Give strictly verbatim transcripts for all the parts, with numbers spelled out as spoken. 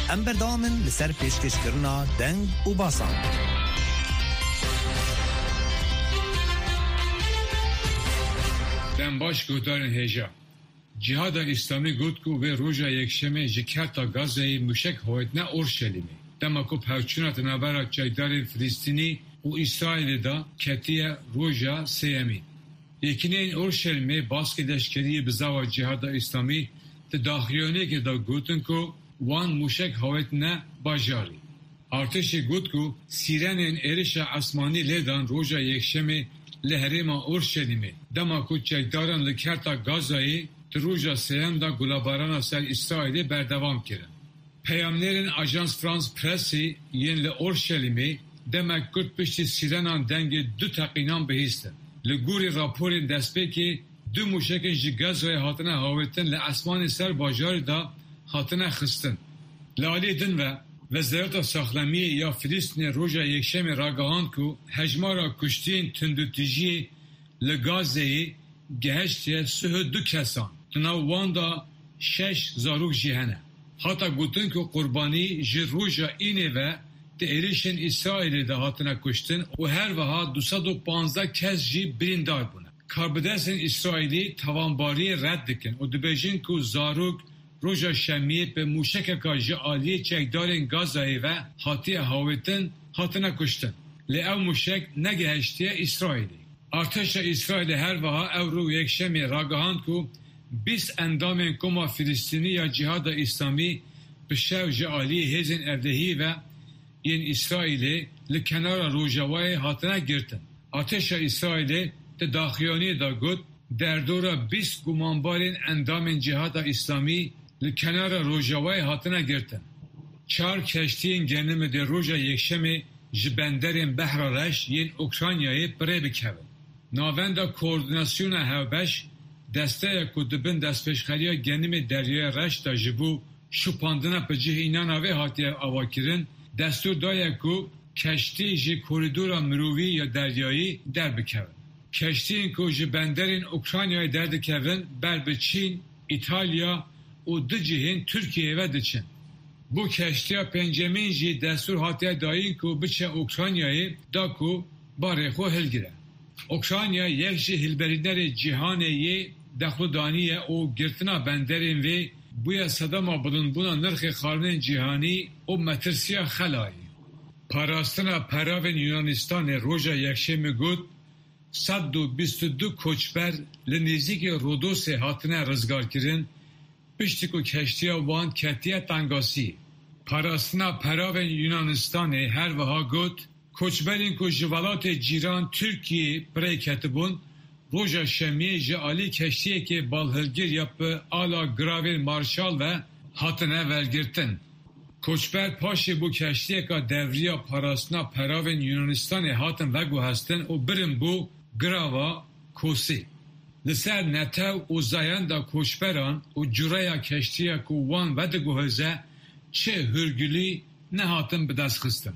ام بردامن لسر پیشکش کرنا دنگ و باسان. دم باش گودارن هجا جهاد اسلامی گود کو به روژا یکشنبه جکرتا غزه مشک هویت نه اورشلیمی دما کو پاچونات نبرا چایدار فلسطینی و اسرائیل دا کتیه روژا سیمی یکینین اورشلیمی باسک لشکری بزاوا جهاد اسلامی تداخلیونه که دا گوتن کو وان مشک هویت نه باجاری ارتش گود کو سیرنن ارش آسمانی لیدان روژا یکشنبه لهرما اورشلیمی دما کو چایداران لکرتا غزه روژا سیام دا گلاباران سر اسرائیل بردوام کرد. پیامنرین آژانس فرانس پرسی ین لأورشلیمی دمک کرد پشت سیرنان دنگ دو تقینان بهیستن. لگوری راپورین دست به که دو موشکن جی غزه هاتنه هاوتن لاسمان سر باجار دا هاتنه خستن. لالی دن و وزارت ساخلمی یا فلسطین روژا یکشنبه راگهاند کو هجمارا کشتین تندوتیجی لغزه گهشت سه دو کسان. تناو واندا شش زاروک جهنه. حتی گوتن که قربانی جی روژا اینه و تئریشن اسرائیل ده هاتنه کشتن و هر وها دویست و پانزده کس جی بریندار بونه. کاربدستن اسرائیلی توانباری رد دکن و دبیجن که زاروک روژا شمیه به موشک که جی آلی چکدارن غزه و حاتی هاوتن هاتنه کشتن. لی او موشک نگهشتی اسرائیلی. ارتش اسرائیل هر وها او رو یکشنبه راگهاند که بیست اندام کما فلسطینی یا جهاد اسلامی به شوج عالی هزین اردهی و این اسرائیل لکنار روژاوای هاتنه گرتن. ارتش اسرائیل تداخیانی دا گود در دورا بیست گمانبارین اندام جهاد اسلامی لکنار روژاوای هاتنه گرتن. چار کشتین گنم در روژا یکشنبه جبندرین بحر رش این اوکراینیای بره بکوند. ناوندا کوردیناسیون هاوبش دسته کدبن دست پیشخریا گنیم دریای رشت جبو شوپاندنا پجه اینا نوه هاتی آواکرین دستور دایا کو کشتی جی کوریدورا مروی یا دریایی در بکوین. کشتی این که جی بندرین اوکراینیای در دکوین بر به چین، ایتالیا و دو جهین ترکیه و دچن. بو کشتی ها پنجمین جی دستور هاتی داین که بچه اوکراینیای دا کو باره خو هلگره. اوکراینیا یک جی هلبریدر جهانیه دخلدانیه او گرتنا بندرین و بویا صداما بلندبونا نرخ خارنین جهانی او مترسیا خلایی. پاراستنا پراوین یونانستان روژا یکشنبه گود صد و بیست و دو کوچبر لنزیک رودوس هاتنه رزگار کرن پشتی که کشتیا وان کتیه تنگاسی. پاراستنا پراوین یونانستان هر وها گود کوچبرین که جوالات جیران ترکیه برای کتبون روژا شمیه جعالی کشتیه که بالهلگیر یا به آلا گراوین مارشال و هاتنه ولگرتن. کوچبر پاش بو کشتیه که دوریا پاراستنا پراوین یونانستان هاتن وگو هستن و برن بو گراوا کوسی. لسر نتو و زایان دا کوچبران و جورaya کشتیه که وان ودگو هزه چه هرگلی نه هاتن بدست خستن.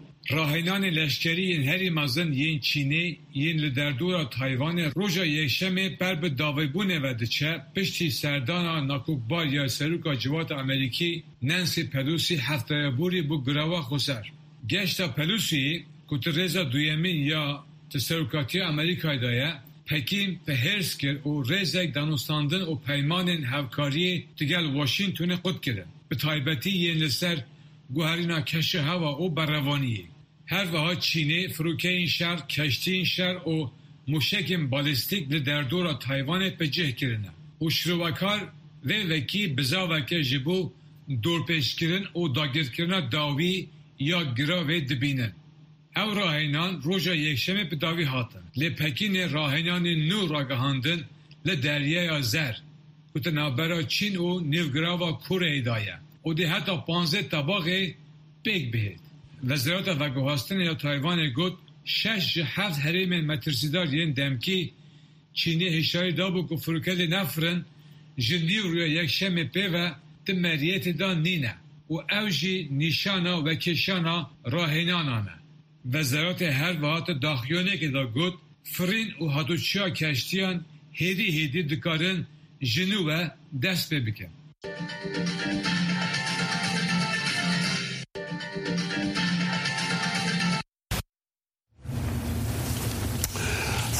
راهنان لشکری این هری مازن یین چینی یین لدردورا تایوان روژا یکشنبه بر به داویبونه و دچه پشتی سردانا ناکوکبار یا سروکا جوات امریکی نانسی پلوسی هفته بوری بو گراوا خوزر. گشتا پلوسی کترزا دویمین یا تسروکاتی امریکای دایه پکین به هرس کرد و رزک دانستاندن و پیمانین هفکاری تگل واشنطن قد کرد. به تایبتی یین لسر گوهرینا کش هوا و بروانیه. هر وها چینه فروکه این شهر کشتی این شهر و موشک بالستیک در دورا تایوان پجه کرنه. و شروکار و وکی بزاوکه جبو دور پیش کرن و داگرد کرنه داوی یا گرا و دبینن. او راهینان روژا یکشنبه به داوی هاتن. لی پکین راهینان نو راگهاندن لدریای زر. کتنابرا چین و نیوگراوا کوره دایه. و ده حتی پانزده طباقه بیگ بهید. وزارت وگوهاستن یا تایوان گود شش هفت حریم مترسیدار ین دمکی چینی هشاری دابو که فروکل نفرن جنیو روی یک شم پی و تمریت دا نینه و اوجی نیشانا و کشانا راهینانانه. وزارت هر وحات داخیونه که دا گود فرین و هاتوچیا کشتیان هیدی هیدی دکارن جنو و دست ببکن.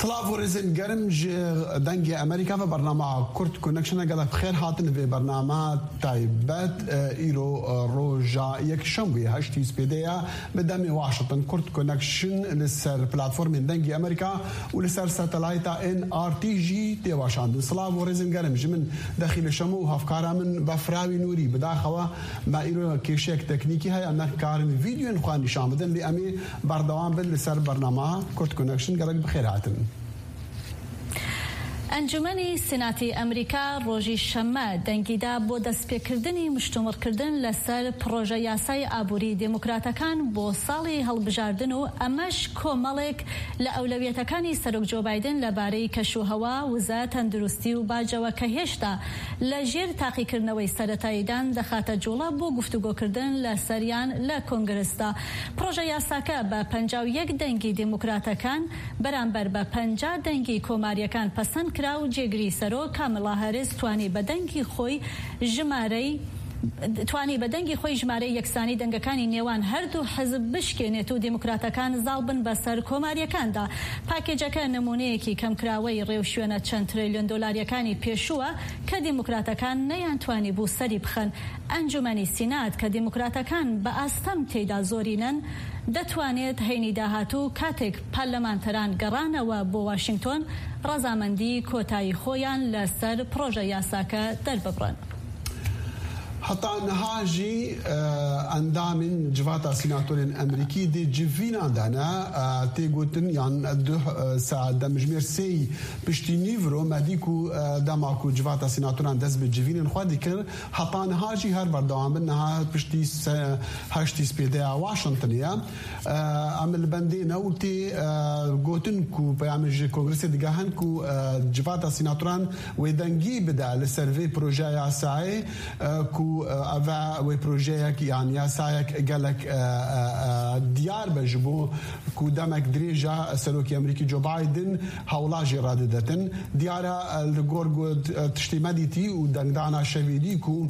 سلاف ورزن گرم دنگ امریکا و برنامه کرد کنکشن گله بخیر هاتن و برنامه تایبت ایرو روزا یک شنبه هشتی سپیدیا بدم واشنطن کرد کنکشن لسر پلتفرم دنگ امریکا و لسر ساتلايت ان ار تي جي تی واشنطن. سلاف ورزن گرم جمن داخل شمو هفکارا من بفراوی نوری بداخوا ما ایرو کیشک تکنیکی های ان کارن ویدیو نخوان نشان بدن لی امی بردوام بل لسر برنامه کرد کنکشن گله بخیر هاتن. ئەنجومەنی سیناتی ئەمریکا ڕۆژی شەممە دەنگیدا بۆ دەستپێکردنی مشتومڕکردن لەسەر پرۆژە یاسای ئابووری دموکراتەکان بۆ ساڵی هەڵبژاردن و ئەمەش کۆمەڵێک لە ئەولەویەتەکانی سەرۆک جۆ بایدن لەبارەی کەشوهەوا وزە تەندروستی و باجەوە کە هێشتا لە ژێر تاقیکردنەوەی سەرەتاییدان دەخاتە جوڵە بۆ گفتوگۆکردن لە سەریان لە کۆنگرسدا. پرۆژە یاساکە بە پەنجاو یەک دەنگی دموکراتەکان بەرامبەر بە پەنجا دەنگی کۆماریەکان پەسەند و جێگری سەرۆک کاملا هەریس توانی بەدەنگی خۆی ژمارەی توانی بەدەنگی خۆی ژمارەی یەکسانی دەنگەکانی نێوان هەردوو حزب بشکێنێت و دیموکراتەکان زاڵ بن بەسەر کۆماریەکاندا. پاکێجەکە نمونەیەکی کەمکراوەی ڕێوشوێنە چەند تریلیۆن دۆلاریەکانی پێشووە کە دیموکراتەکان نەیانتوانی بوو سەری بخەن. ئەنجومەنی سینات کە دیموکراتەکان بە ئاستەم تێیدا زۆرینن دەتوانێت هەینی داهاتوو کاتێک پارلەمانتەران گەڕانەوە بۆ واشنگتۆن ڕەزامەندی کۆتایی خۆیان لەسەر پرۆژە یاساکە دەرببڕن. حتى نهاجي اندام جواتا سيناتورين امريكي دي جيفينا دانا تيغوتن يعني دو ساعه دمجمير سي بشتي نيفرو ماديكو دماكو جواتا سيناتوران دز بجيفين خدي كر حتى نهاجي هر بردوام بنها بشتي هاشتي سبيدا واشنطنيا عمل بندي نوتي غوتن كو بيعمل كونغرس دغهن كو جواتا سيناتوران ويدنجي بدا لسيرفي بروجي ياساي كو أفا وبروجيك يعني ياسايك قالك ديار بجبو كودامك دريجة سلوكي أمريكي جو بايدن هولاجي راددتن ديارة الجورجو تشتمديتي ودندانا شفيدي كو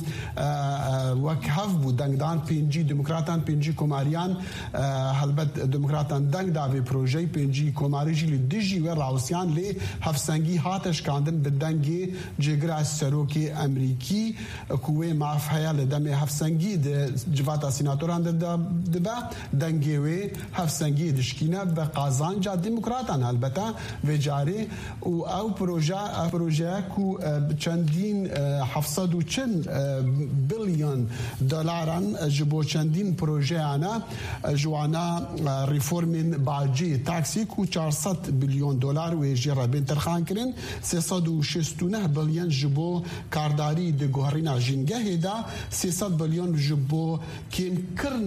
وكهف بدندان بينجي ديمقراطان بينجي كوماريان هلبت ديمقراطان دندا في بروجي بينجي كوماريجي لديجي وراوسيان لي هفسنجي هاتش كاندن بدنجي جيجرا سلوكي أمريكي كوي ما هيا لدمي هفسنجي د جواتا سيناتوران دبا دنگيوي هفسنجي دشكينا بقازانجا ديمقراطان البته وجاري و او بروجا بروجا كو چندين هفتصد و چند بليون دولاران جبو چندين بروجا انا جوانا ريفورمين باجي تاكسي كو چهارصد بليون دولار ويجرا بين ترخان كرين سيصد و شصت و نه بليون جبو كارداري د گوهرينا جنگه دا سيصد بليون جبو كيم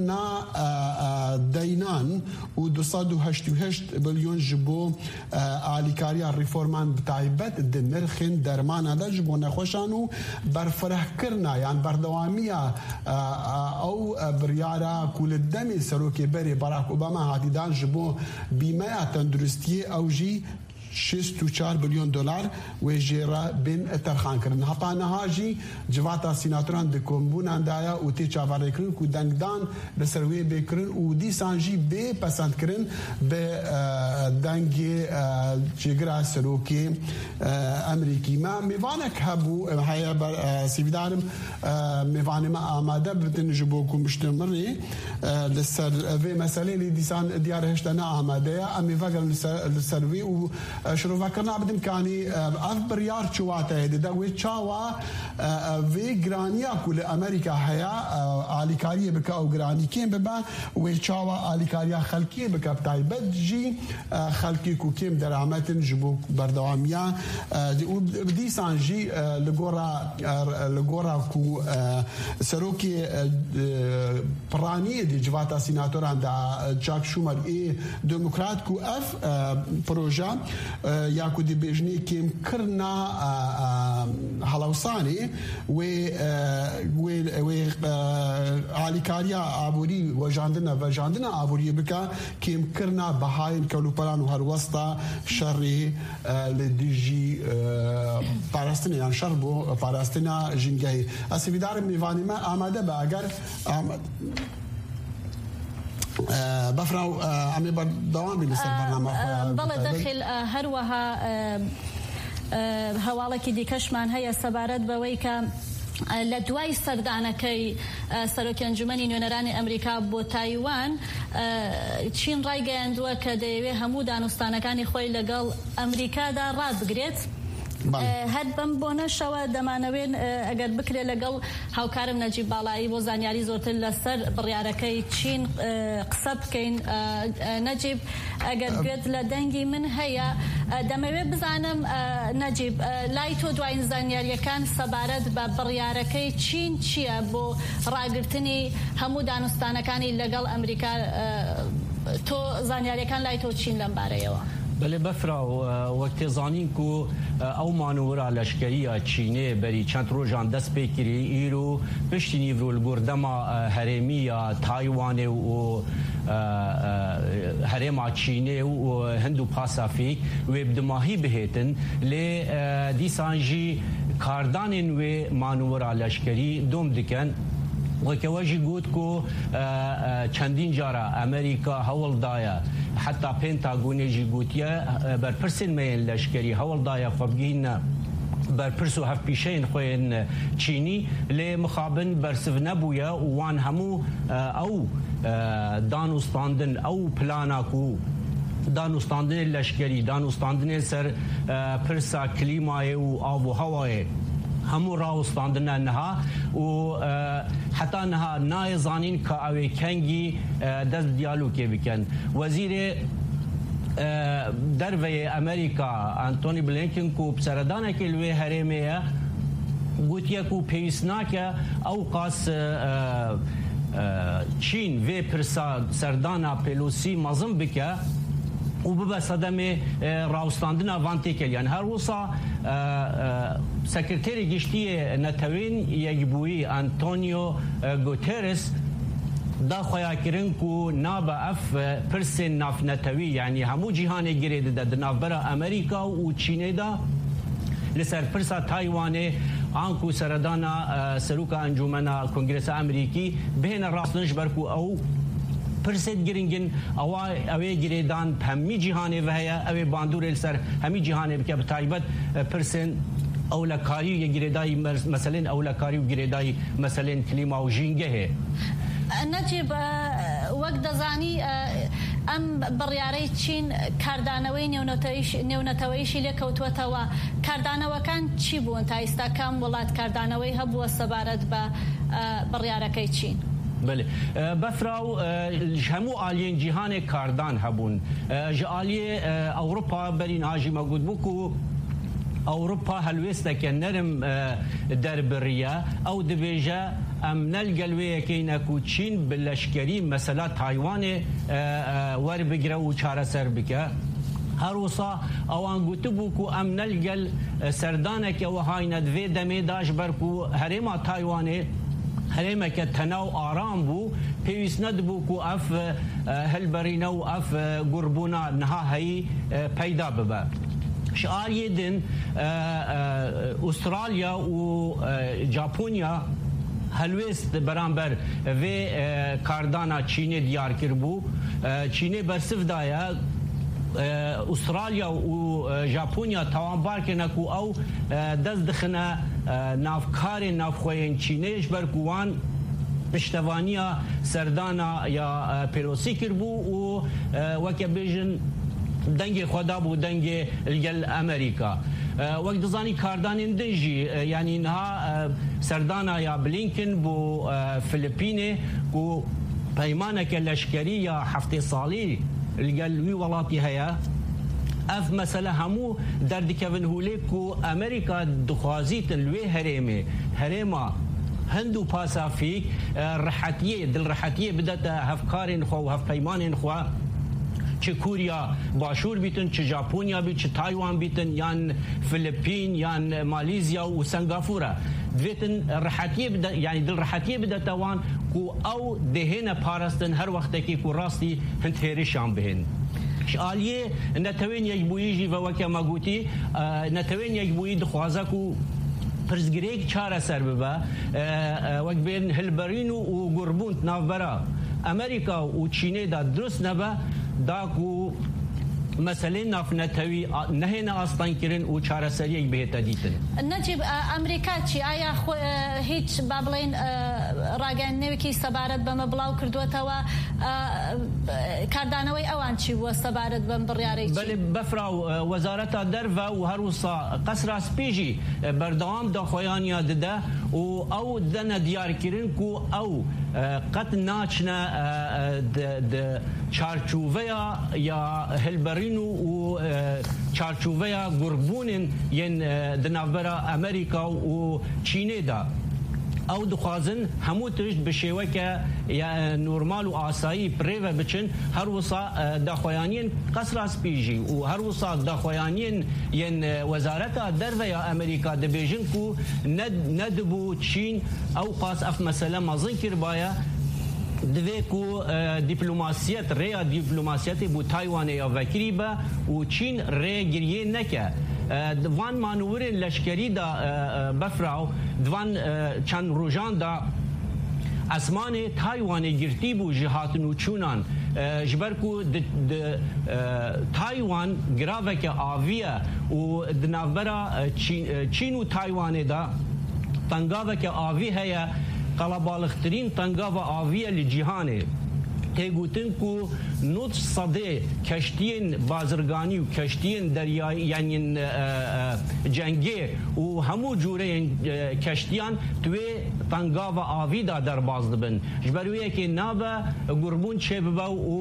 كرنا دينان و دوصد و هشت و هشت بليون جبو آليكاريا ريفورمان بتايبت دنرخين درمان هذا جبو نخوشانو برفرح كرنا يعني بردوامية او بريارا كل الدمي سروكي بري باراك اوباما هاتيدان جبو بيمايا تندرستي او جي شصت و چهار بليون دولار وجيرا بين ترخان كرن هطا نهاجي جواتا سيناتوران دي كومبونان دايا و تي چاواري كرن كو دنگدان بسروي بكرن و دي سانجي بي پسند كرن ب دنگي جيگرا سروكي امريكي ما ميوانك هبو هيا سيفدارم ميواني ما آماده بتن جبوكو مشتمري لسر في مسألة اللي ديسان ديار هشتنا آماده امي فاقل لسروي و شروع فكرنا بدمكاني اف بريار چواته ده وي چاوا في گرانيا كل امريكا هيا اليكاريه بك او گراني كيم ببا وي چاوا اليكاريا خلقيه بك تايبت جي خلقي كو كيم درامت جبو بردواميا بدي سانجي لغورا لغورا كو سروكي براني دي جواتا سيناتوران دا جاك شومر اي ديمقراط كو اف بروجا ياكو دي بيجني كيم كرنا هلاوساني و و و اليكاريا عبوري وجاندنا وجاندنا عبوري بكا كيم كرنا بهاين كلوبران وهر وسطا شري لديجي باراستنا يعني شربو باراستنا جنجاي اسفيدار ميفاني ما اماده باگر بفراو عمي بردوام بالنسبة للبرنامج بلا داخل هروها هەواڵێکی دیکەشمان هەیە سەبارەت بەوەی کە لە دوای سەردانەکەی سەرۆکی ئەنجومەنی نوێنەرانی ئەمریکا بۆ تایوان چین ڕایگەیاندووە کە دەیەوێت هەموو دانوستانەکانی خۆی لەگەڵ ئەمریکادا ڕابگرێت. هەر بەم بۆنەشەوە دەمانەوێن ئەگەر بکرێ لەگەڵ هاوکارم نەجیب باڵایی بۆ زانیاری زۆرتر لەسەر بڕیارەکەی چین قسە بکەین. نەجیب ئەگەر گوێت لە دەنگی من هەیە دەمەوێت بزانم نەجیب لای تۆ دوایین زانیاریەکان سەبارەت بە بڕیارەکەی چین چییە بۆ ڕاگرتنی هەموو دانوستانەکانی لەگەڵ ئەمریکا؟ تۆ زانیاریەکان لای تۆ چین لەم بارەیەوە؟ بله بفرا وقتی زانین کو او مانورا لشکریه چینه بری چند روزان دست بکری ایرو پشتی نیورو الگردما هرمیه تایوان و هرما چینه و هندو پاسافیک و بدماهی بهتن لی دیسانجی کاردانین و مانورا لشکری دوم دکن وكواجي جودكو چندین جارا امریکا هول دایا حتی پنتاگون جیگوتیا بر پرسن میل لشکری هول دایا خبگین بر پرسو هف پیشین خوین چینی لی مخابن بر سف نبویا وان همو او دانوستاندن او پلاناکو دانوستاندن لشکری دانوستاندن سر پرسا کلیمای و آب و هوای همو راوستاندن انها و حتی انها نایزانین که اوی کنگی دست دیالوگی بکن. وزیر دروی امریکا انتونی بلینکن کو بسردانه که لوی هرمیه گوتیه کو پیسناکه او قاس چین و پرسا سردانا پیلوسی مازم بکه و ببا صدم راوستاندنا وانتی کل یعنی هر وصا سکرتری گشتی نتوین یکبوی انتونیو گوترس دا خویا کرن کو ناب اف پرسن ناف نتوی یعنی همو جهان گرید دا ناف برا امریکا و چینه دا لسر پرسا تایوانه آنکو سردانا سروکا انجومنا کنگرس امریکی بین راستنش برکو او پرسید گرینگن او اوی گریدان همی جهانی و هیا اوی باندور السر همی جهانی بکه بتایبت پرسن اولکاری یا گریدای مثلا اولکاری و گریدای مثلا کلیما و جینگه هه. نجیب وقت دزانی ام بڕیارەی چین کاردانەوەی نێونەتەوەیشی لێکەوتووەتەوە کاردانەوەکان چی بوون تا ئێستا کام وڵات کاردانەوەی هەبووە سەبارەت بە بڕیارەکەی چین؟ بله بفراو همو آلین جهان کاردان هبون جالی اوروپا برین آجی موجود بکو اوروپا هلوسته که نرم در بریه او دبیجه ام نلقلویه که اینکو چین بلشکری مثلا تایوان ور بگره و چاره سر بکه هر وصا اوان گوتو بو ام نلقل سردانه که وهاي ندوی دمي داش برکو هرما تایوانه هرما که تناو آرام بو پیویس ند بو کو اف هلبرینه و اف قربونا نها هی پیدا ببا شعار یدن استرالیا و ژاپونیا هلوست برانبر و کاردانا چینی دیار کربو چینی برسف دایا استرالیا و ژاپونیا توانبار کنه کو او دست دخنه نافکار نافخوین چینیش برکوان پشتوانیا سردانا یا پیروسی کربو و وکه بیژن دنگ خدا بو دنگ الگل امریکا وقت دزانی کاردان دنجی یعنی نها سردانا یا بلینکن بو فلیپینه کو پیمانه که لشکری یا هفته سالی الگل وی ولاتی هیا اف مثلا همو درد کون هولی کو امریکا دخوازیت الوی هرمه هرما هندو پاسافیک رحتیه دل رحتیه بدات هفکارین خو هف پیمانین خو چه کوریا باشور بیتن چه ژاپونیا بیت چه تایوان بیتن یان فلیپین یان ماليزيا و سنغافوره دویتن رحتیه بدا یعنی دل رحتیه بدا توان کو او دهنه پارستن هر وقت کی کو راستی هند هریشان بهن شالیه نتوین یک بویجی و وکه ماگوتی نتوین یک بوی دخوازه کو پرزگریک چاره سر ببا وک بین هلبرینو و گربونت ناوبرا ئەمریکا و چینێدا دروست نەبە داکو مەسەلەی نافنەتەوی نەهێنە ئاستانکردن و چارەسەریەک بهێتە دیتن. نەجیب ئەمریکا چی ئایا هیچ با بڵێن ڕاگەیاندنەوەیەکی سەبارەت بەمە بڵاو کردووەتەوە کاردانەوەی ئەوان چی بووە سەبارەت بەم بڕیارەی چی؟ بەڵێ بەفرا و وەزارەتە دەرڤە و هەروسا قەسرا سپێژی بەردەوام داخۆیانیا ددە و ئەو دەنە دیارکردن و ئەو قەت ناچنە چارچوڤەیە یا هەلبەرین و چارچوڤەیە گوربوونن یەن دناوبەرە ئەمریکا و چینێدا ئەو دخوازن هەموو تشت بە شێوەکە نورمال و ئاسایی پرێوە بچن هەروسا داخۆیانیان قەسرا سپێژی و هەروسا داخۆیانیان یەن وەزارەتە دەرڤە یا ئەمریکا دەبێژن و نەدبوو چین ئەو قاس ئەف مەسەلە مەزن کردبایە دوێ و دیپلۆماسیەت ڕێیا دیپلۆماسیەتی بۆ تایوانێ یا ڤەکری بە و چین ڕێگریە نەکە دوان مانورên leşkerî da befra divan çend rojan da esmanê Taywanê girtî bû ji hatin û çûnan ji ber ku Taywan giraveke avî ye û di navbera Çîn û Taywanê da tengaveke avî heye qelebalixtirîn tengava avî ye li cîhanê. تێگوتن و نوت سەدێ کەشتیên بازرگانی و کەشتیên دەریایی یانین جەنگێ و هەموو جوورەیەن کەشتیان توێ تەنگاوە ئاڤیدا دەرباز دەبن ji ber wê yekê nabe gurbûn çê bibe û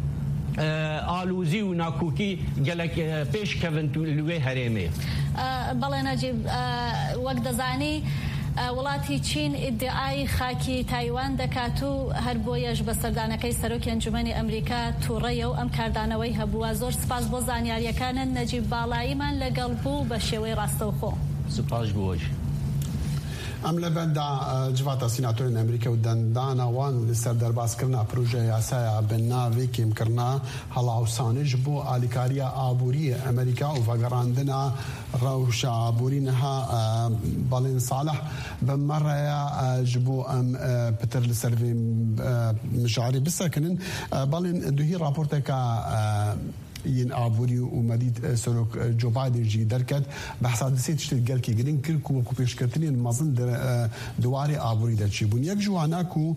ئالوزی و ناکۆکی gelek pêşkevin li wê herêmê. بەڵێ نەجیب وەک دەزانی وڵاتی چین ئیدعای خاکی تایوان دەکات و هەر بۆیەش بە سەردانەکەی سەرۆکی ئەنجومەنی ئەمریکا تووڕەیە و ئەم کاردانەوەی هەبووە. زۆر سپاس بۆ زانیاریەکانن نەجیب باڵاییمان لەگەڵ بوو بە شێوەی ڕاستەوخۆ. سوپاس بۆش. ئەم لە بەندا جواتە سیناتۆرین ئەمریکا و دەندانەوان لەسەر دەرباسکردنا پروژە یاسایە بناوی کێمکردنا هەڵاوسانش بۆ ئالیکاریە ئابووری ئەمریکا و ڤەگەڕاندنە ڕەوشە ئابوورینەها بەڵێن ساڵح بەمەڕەیە ji بۆ ئەم پتر لەسەر مشاعری بسەکنن بەڵێن دوهی راپۆرتێکە ین ئابووری و مەدید سەرۆک جۆ بایدنجی دەرکەت بەحسا دەسێت شتێک گەلکی گرنگ کرد و وەکو پێشکەوتنین مەزن دووارێ ئابووری دەرچی بوون. یەک جواناک و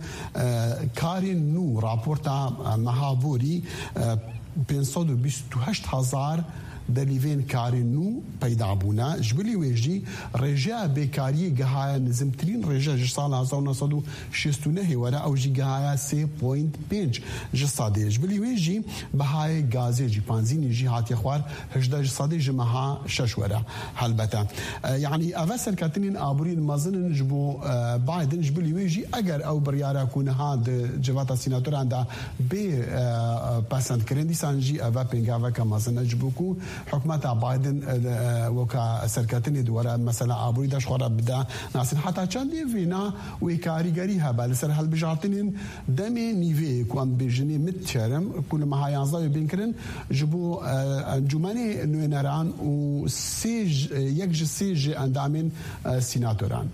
کارین نو راپۆرتا مەهابووری پێنج سەد و بیست و هەشت هەزار دەلیڤێن کارین نو پەیدا بوونە ji bilî wê jî rêjeya bêkariyê gihaya nizimtirîn rêje ji sala hezar nû sed û şêst û nehê were ew jî gihaya sê point pênc ji sadê ji bilî wê jî bihayê gazê jî panzînê jî hatiye xwar hejdeh ji sadê ji meha şeş were helbete. Yani ev serketinên aborîn mezinin ji bo Biden ji bilî wê jî eger ew biryara ku niha di civata sînatoran da bê pesendkirin dîsan jî ev pêngaveka mezin e ji bo ku حکومتا بایدن وکا سرکتنی دوره مثلا آبوری داشت خورا بده ناسین حتی چندی وینا و کاریگری ها بله سر هل بجارتنین دمی نیوی کوان بیجنی متشرم کل مهایانزا بین کرن جبو انجمنی نوینران و سیج یک جسیج اندامین سیناتوران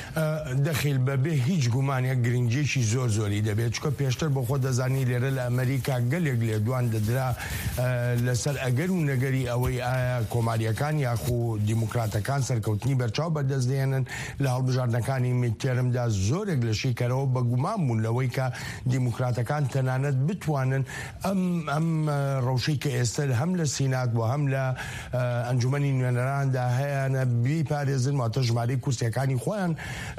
دەخیل بەبێ هیچ گومانێک گرنگێکی زۆر زۆری دەبێت چکە پێشتر بە خۆ دەزانی لێرە لە ئەمریکا گەلێک لێ دوان دەدرا لەسەر ئەگەر و نەگەری ئەوەی ئایا کۆماریەکان یاخو دیموکراتەکان سەرکەوتنی بەرچاو بەردەستدێنن لە هەڵبژاردنەکانی میتێرمدا زۆرێک لە شیکەرەوە بە گومان بوون لەوەی کە دیموکراتەکان تەنانەت بتوانن ئەم ئەم ڕەوشەی کە ئێستا هەم لە سینات بۆ هەم لە ئەنجومەنی نوێنەراندا هەیەە بیپارێزن واتە ژمارەی کورسیەکانی خۆیان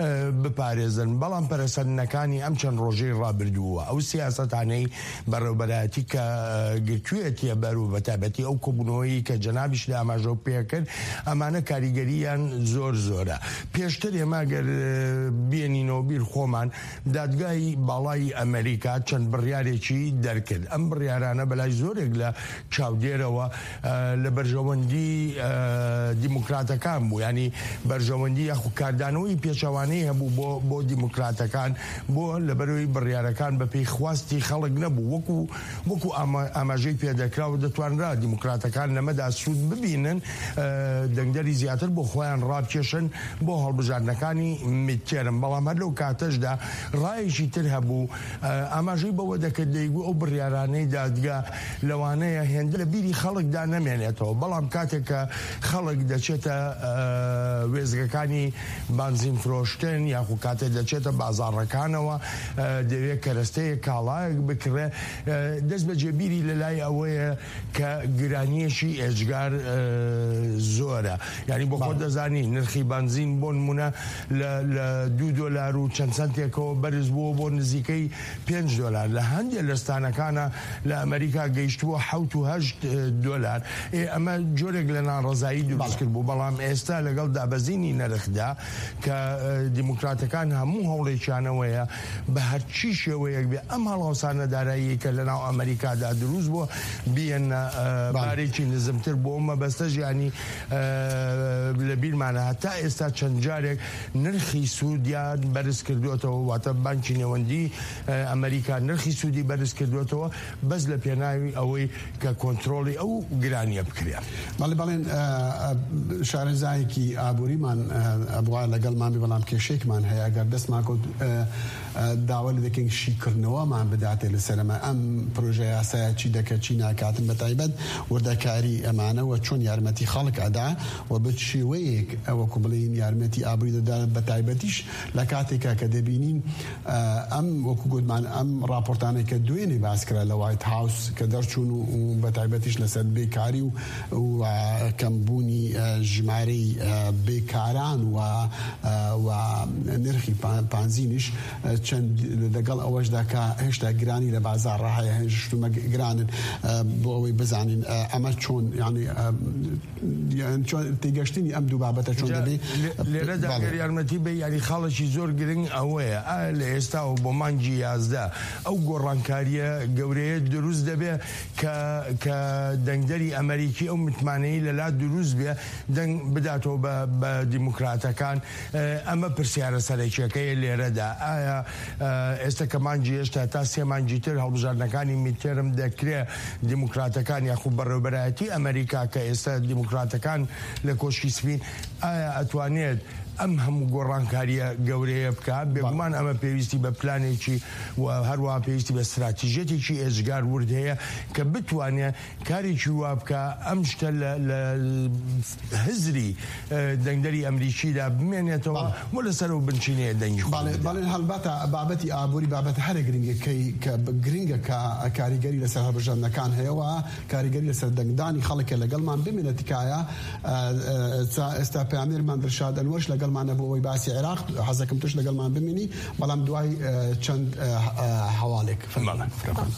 بپارێزن بەڵام پەرەسەندنەکانی ئەم چەند ڕۆژەی ڕابردووە ئەو سیاسەتانەی بەڕێوەبەرایەتی کە گرتوویەتیە بەر و بەتابەتی ئەو کۆبوونەوەی کە جەنابیش لە ئاماژە پێکرد ئەمانە کاریگەریان زۆر زۆرە. پێشتر ئێمە گەر بێنینەوە بیر خۆمان دادگای باڵای ئەمریکا چەند بڕیارێکی دەرکرد ئەم بڕیارانە بەلای زۆرێک لە چاودێرەوە لە بەرژەوەندی دیموکراتەکان بوو ینی بەرژەوەندی یاخو کاردانەوەی پێچەوانەی هەبوو بۆ بۆ دیموکراتەکان بۆ لەبەرەوەی بڕیارەکان بە پێی خواستی خەڵک نەبوو وەکو وەکو ئاماژەی پێدەکرا و دەتوانرا دیموکراتەکان لەمەدا سوود ببینن دەنگدەری زیاتر بۆ خۆیان ڕابکێشن بۆ هەڵبژاردنەکانی میدتێرم. بەڵام هەر لەو کاتەشدا ڕایشی تر هەبوو ئاماژەی بەوە دەکرد دەیگو ئەو بڕیارانەی دادگا لەوانەیە هێندە لە بیری خەڵکدا نەمێنێتەوە، بەڵام کاتێک کە خەڵک دەچێتە وێزگەکانی بانزین فرۆشتن یاخو کاتێک دەچێتە بازاڕەکانەوە دەوێت کەرەستەیە کاڵایەک بکرێ دەست بە جێبیری لە لای ئەوەیە کە گرانیەشی ئێجگار زۆرە. یعنی بۆ خۆ دەزانی نرخی بانزین بۆ نمونە لە دوو دۆلار و چەند سنتێکەوە بەرز بووە بۆ نزیکەی پێنج دۆلار، لە هەندێک لەستانەکانە لە ئەمریکا گەیشتووە حەوت و هەشت دۆلار. ئەمە جۆرێک لە ناڕەزایی دروست کرد بوو، بەڵام ئێستا لەگەڵ دابەزینی نرخدا کە دیموکراتەکان هەموو هەوڵێکیانەوەیە بە هەرچی شێوەیەک بێ ئەم هەڵاوسانە دارایی کە لەناو ئەمریکادا دروست بووە بیەنە بارێکی نزمتر بۆ مەبەستە ژیانی لە بیرمانە. هەتا ئێستا چەند جارێک نرخی سوودیان بەرز کردوێتەوە، واتە بانکی نێوەندی ئەمریکا نرخی سوودی بەرز کردوێتەوە بەس لە پێناوی ئەوەی کە کۆنتترۆلی ئەو گرانیە بکرێت. بەڵێ بەڵێن شارەزایەکی ئابووریمان ئەبووە لەگەڵمان بێ، بەڵام کێشێکمان هەیە ئەگەر دەستمان کەوت داوا لە دەکەین شیکردنەوەمان بداتێ لەسەرمە ئەم پرۆژە یاسایە چی دەکە چی ناکاتن بە تایبەت وردەکاری ئەمانەوە چۆن یارمەتی خەڵک ئەدا و بە شێوەیەک ئەوەکو بڵین یارمەتی ئابووری دەدا بە تایبەتیش لە کاتێکا کە دەبینین ئەم وەکو گوتمان ئەم راپۆرتانەی کە دوێنێ باسکرا لە وایت هاوس کە دەرچوون و بە تایبەتیش لەسەر بێکاری و کەمبوونی ژمارەی بێکاران و نرخی پانزینش چەند لەگەڵ ئەوەشدا کە هێشتا گرانی لە بازار ڕاهەیە هێشتومە گرانن بۆ ئەوەی بزانین ئەمە چۆن تێگەشتنی ئەم دوو بابەتە چۆن دەبێ. لێرەدا یارمەتی بە یاری خاڵێکی زۆر گرنگ ئەوەیە لە ئێستا و بۆ مانگی یازدە ئەو گۆڕانکاریە گەورەیە دروست دەبێ کە دەنگدەری ئەمریکی ئەو متمانەی لەلا دروست بێ دەنگ بداتەوە بە دیموکراتەکان. ئەمە پرسیارە سەرەکیەکەی لێرەدا ئایا ئێستا کە مانگی هێشتا تا سێ مانگی تر هەڵبژاردنەکانی میدتێرم دەکرێت دیموکراتەکان یاخو بەڕێوەبەرایەتی ئەمریکا کە ئێستا دیموکراتەکان لە کۆشکی سپین ئایا ئەتوانێت ئەم هەموو گۆڕانکاریە گەورەیە بکات؟ بێگومان ئەمە پێویستی بە پلانێکی و هەروەها پێویستی بە استراتیژێتێکی ئێجگار ورد هەیە کە بتوانێت کارێکی وا بکە ئەم شتە لە هزری دەنگدەری ئەمریکیدا بمێنێتەوە و لەسەر و بنچینەیە دەنگی خۆ. بەڵێن هەڵبەتە بابەتی ئابووری بابەت هەرە گرنگەکەی کە گرنگە کە کاریگەری لەسەر هەڵبژاردنەکان هەیەوە کاریگەری لەسەر دەنگدانی خەڵکە لەگەڵمان بمێنێت تکایە ئێستا پامێرمان دڵشاد ئەنوەر لەگەڵ لەگەڵمانە بۆ ئەوەی باسی عێراق حەزەکەم توش لەگەڵمان بمێنی، بەڵام دوای چەند هەواڵێک فەرمان.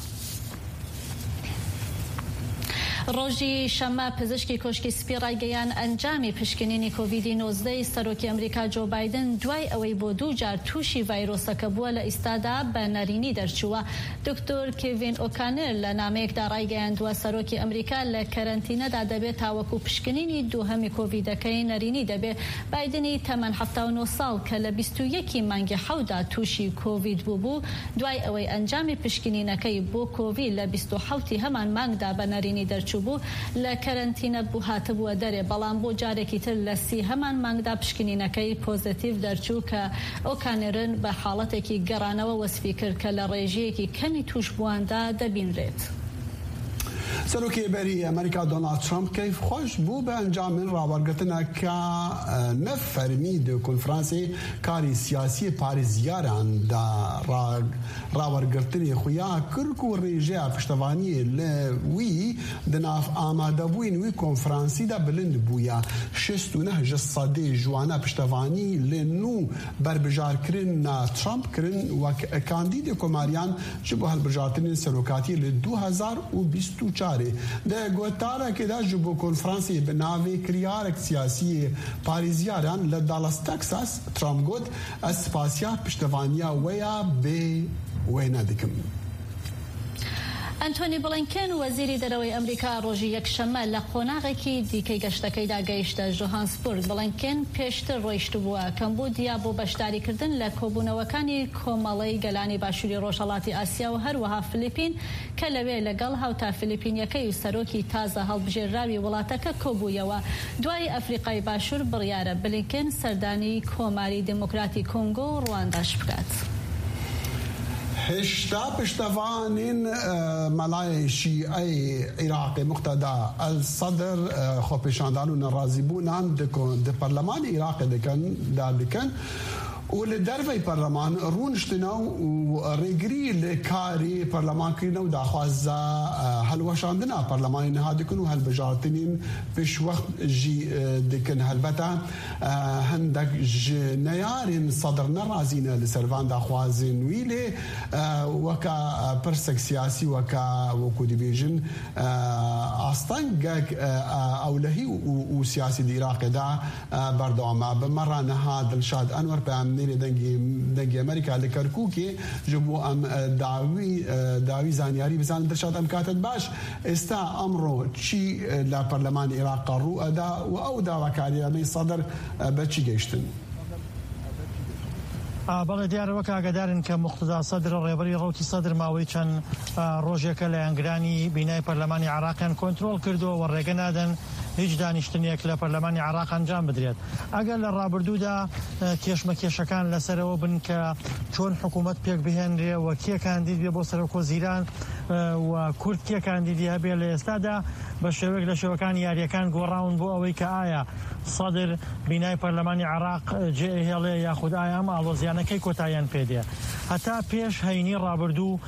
ڕۆژی شەمە پزیشکی کۆشکی سپی ڕایگەیان ئەنجامی پشکنینی کۆڤیدی نۆزدەی سەرۆکی ئەمریکا جۆ بایدن دوای ئەوەی بۆ دوو جار تووشی ڤایرۆسەکە بووە لە ئیستادا بە نەرینی دەرچووە. دکتۆر کێڤین ئۆکانر لە نامەیەکدا ڕایگەیاندووە سەرۆکی ئەمریکا لە کەرەنتینەدا دەبێت تاوەکو پشکنینی دووهەمی کۆڤیدەکەی نەرینی دەبێت. بایدنی تەمەن هەفتە و نۆ ساڵ کە لە بیست و یەکی مانگی حەودا تووشی کۆڤید بوو بوو دوای ئەوەی ئەنجامی پشکنینەکەی بۆ کۆڤید لە بیست و حەوتی هەمان مانگدا بە نەرینی دەرچوو بوو لە کەرەنتینە بوو هاتبووە دەرێ، بەڵام بۆ جارێکی تر لە سی هەمان مانگدا پشکنینەکەی پۆزتیڤ دەرچوو کە ئەو کانێرن بە حاڵەتێکی گەڕانەوە وەسفی کرد کە لە ڕێژەیەکی کەمی توشبوواندا دەبینرێت. سەرۆکی بەری ئەمریکا دۆنالد ترامپ کەیف خۆش بوو بە ئەنجامن ڕاوەرگرتنە کە نەفەرمی دە کۆنفرانسی کاری سیاسی پارێزیاراندا ڕاوەرگرتنی خویا کرد و ڕێژەیە پشتەوانی لە وی دناف ئامادەبووین وی کۆنفرانسیدا بلند بووە شەست و نەهژە سەدەی جوانە پشتەوانی لە نو بربژارکردن نا ترامپ کردن وەک کاندیدی کۆماریان ji بۆ هەڵبژاردنی سەرۆکاتی لە دوو هەزار و بیست و چار دە گوتارێکدا ji بۆ کۆنفرانسی bi navê kiryarek siyasiyê parêziyaran li Dallas Texas Trump got ez spasiya piştevaniya we ya bê wê nedikim. ئەنتۆنی بڵینکێن وەزیری دەرەوەی ئەمریکا ڕۆژی یەکشەممە لە قۆناغێکی دیکەی گەشتەکەیدا گەیشتە ژۆهانسبورگ. بڵینکێن پێشتر ڕۆیشتبووە کەمبودیا بۆ بەشداریکردن لە کۆبوونەوەکانی کۆمەڵەی گەلانی باشووری ڕۆژهەڵاتی ئاسیا و هەروەها فلیپین کە لەوێ لەگەڵ هاوتا فلیپینیەکەی و سەرۆکی تازە هەڵبژێراوی وڵاتەکە کۆبوویەوە. دوای ئەفریقای باشوور بڕیارە بلینکێن سەردانی کۆماری دموکراتی کۆنگۆ و ڕوانداش بکات. هشتا پشتوانین ملای شیعی عراقی مقتدا الصدر خوپیشاندان و نرازی بونان دکن د پارلمان عراقی دکن دار دکن و لدرفی پارلمان رونشتنا و رگری لکاری پارلمان کرنا و داخوازا هلوشاندنا پارلمان نهاد کن و هلبجارتنین پیش وقت جی دکن هلبتا هندک نیارین صدر نرازین لسروان داخوازین ویلی وکا پرسک سیاسی وکا وکو دیویژن آستانگک اولهی و سیاسی دی عراق دا بردوما بمرة نهاد الشاد انور بام دنگی دنگی امریکا لکرکوکی جبو ام داوی داوی زانیاری بزن درشاد ام کاتت باش استا امرو چی لا پارلمان عراق رو ادا و او داوا کاری امی صدر بچی گشتن بەڵێ دیارە وەک ئاگادارن کە مقتدا سەدر ڕێبەری ڕەوتی سەدر ماوەی چەند ڕۆژێکە لە ئەنگرانی بینای پەرلەمانی عراقیان کۆنترۆل کردووە و ڕێگە نادەن هیچ دانیشتنیەک لە پەرلەمانی عراق ئەنجام بدرێت. ئەگەر لە ڕابردوودا کێشمەکێشەکان لەسەرەوە بن کە چۆن حکوومەت پێک بهێنرێ و کێ کاندید بێ بۆ سەرۆکۆزیران و کورد کێ کاندیدی هەبێ لە ئێستادا بە شێوەیەک لە شێوەکان یاریەکان گۆڕاون بۆ ئەوەی کە ئایا سەدر بینای پەرلەمانی عراق جێهێڵێ یاخود ئایا ئەم ئاڵۆزیانەکەی کۆتاییان پێدێ. هەتا پێش هەینی ڕابردوو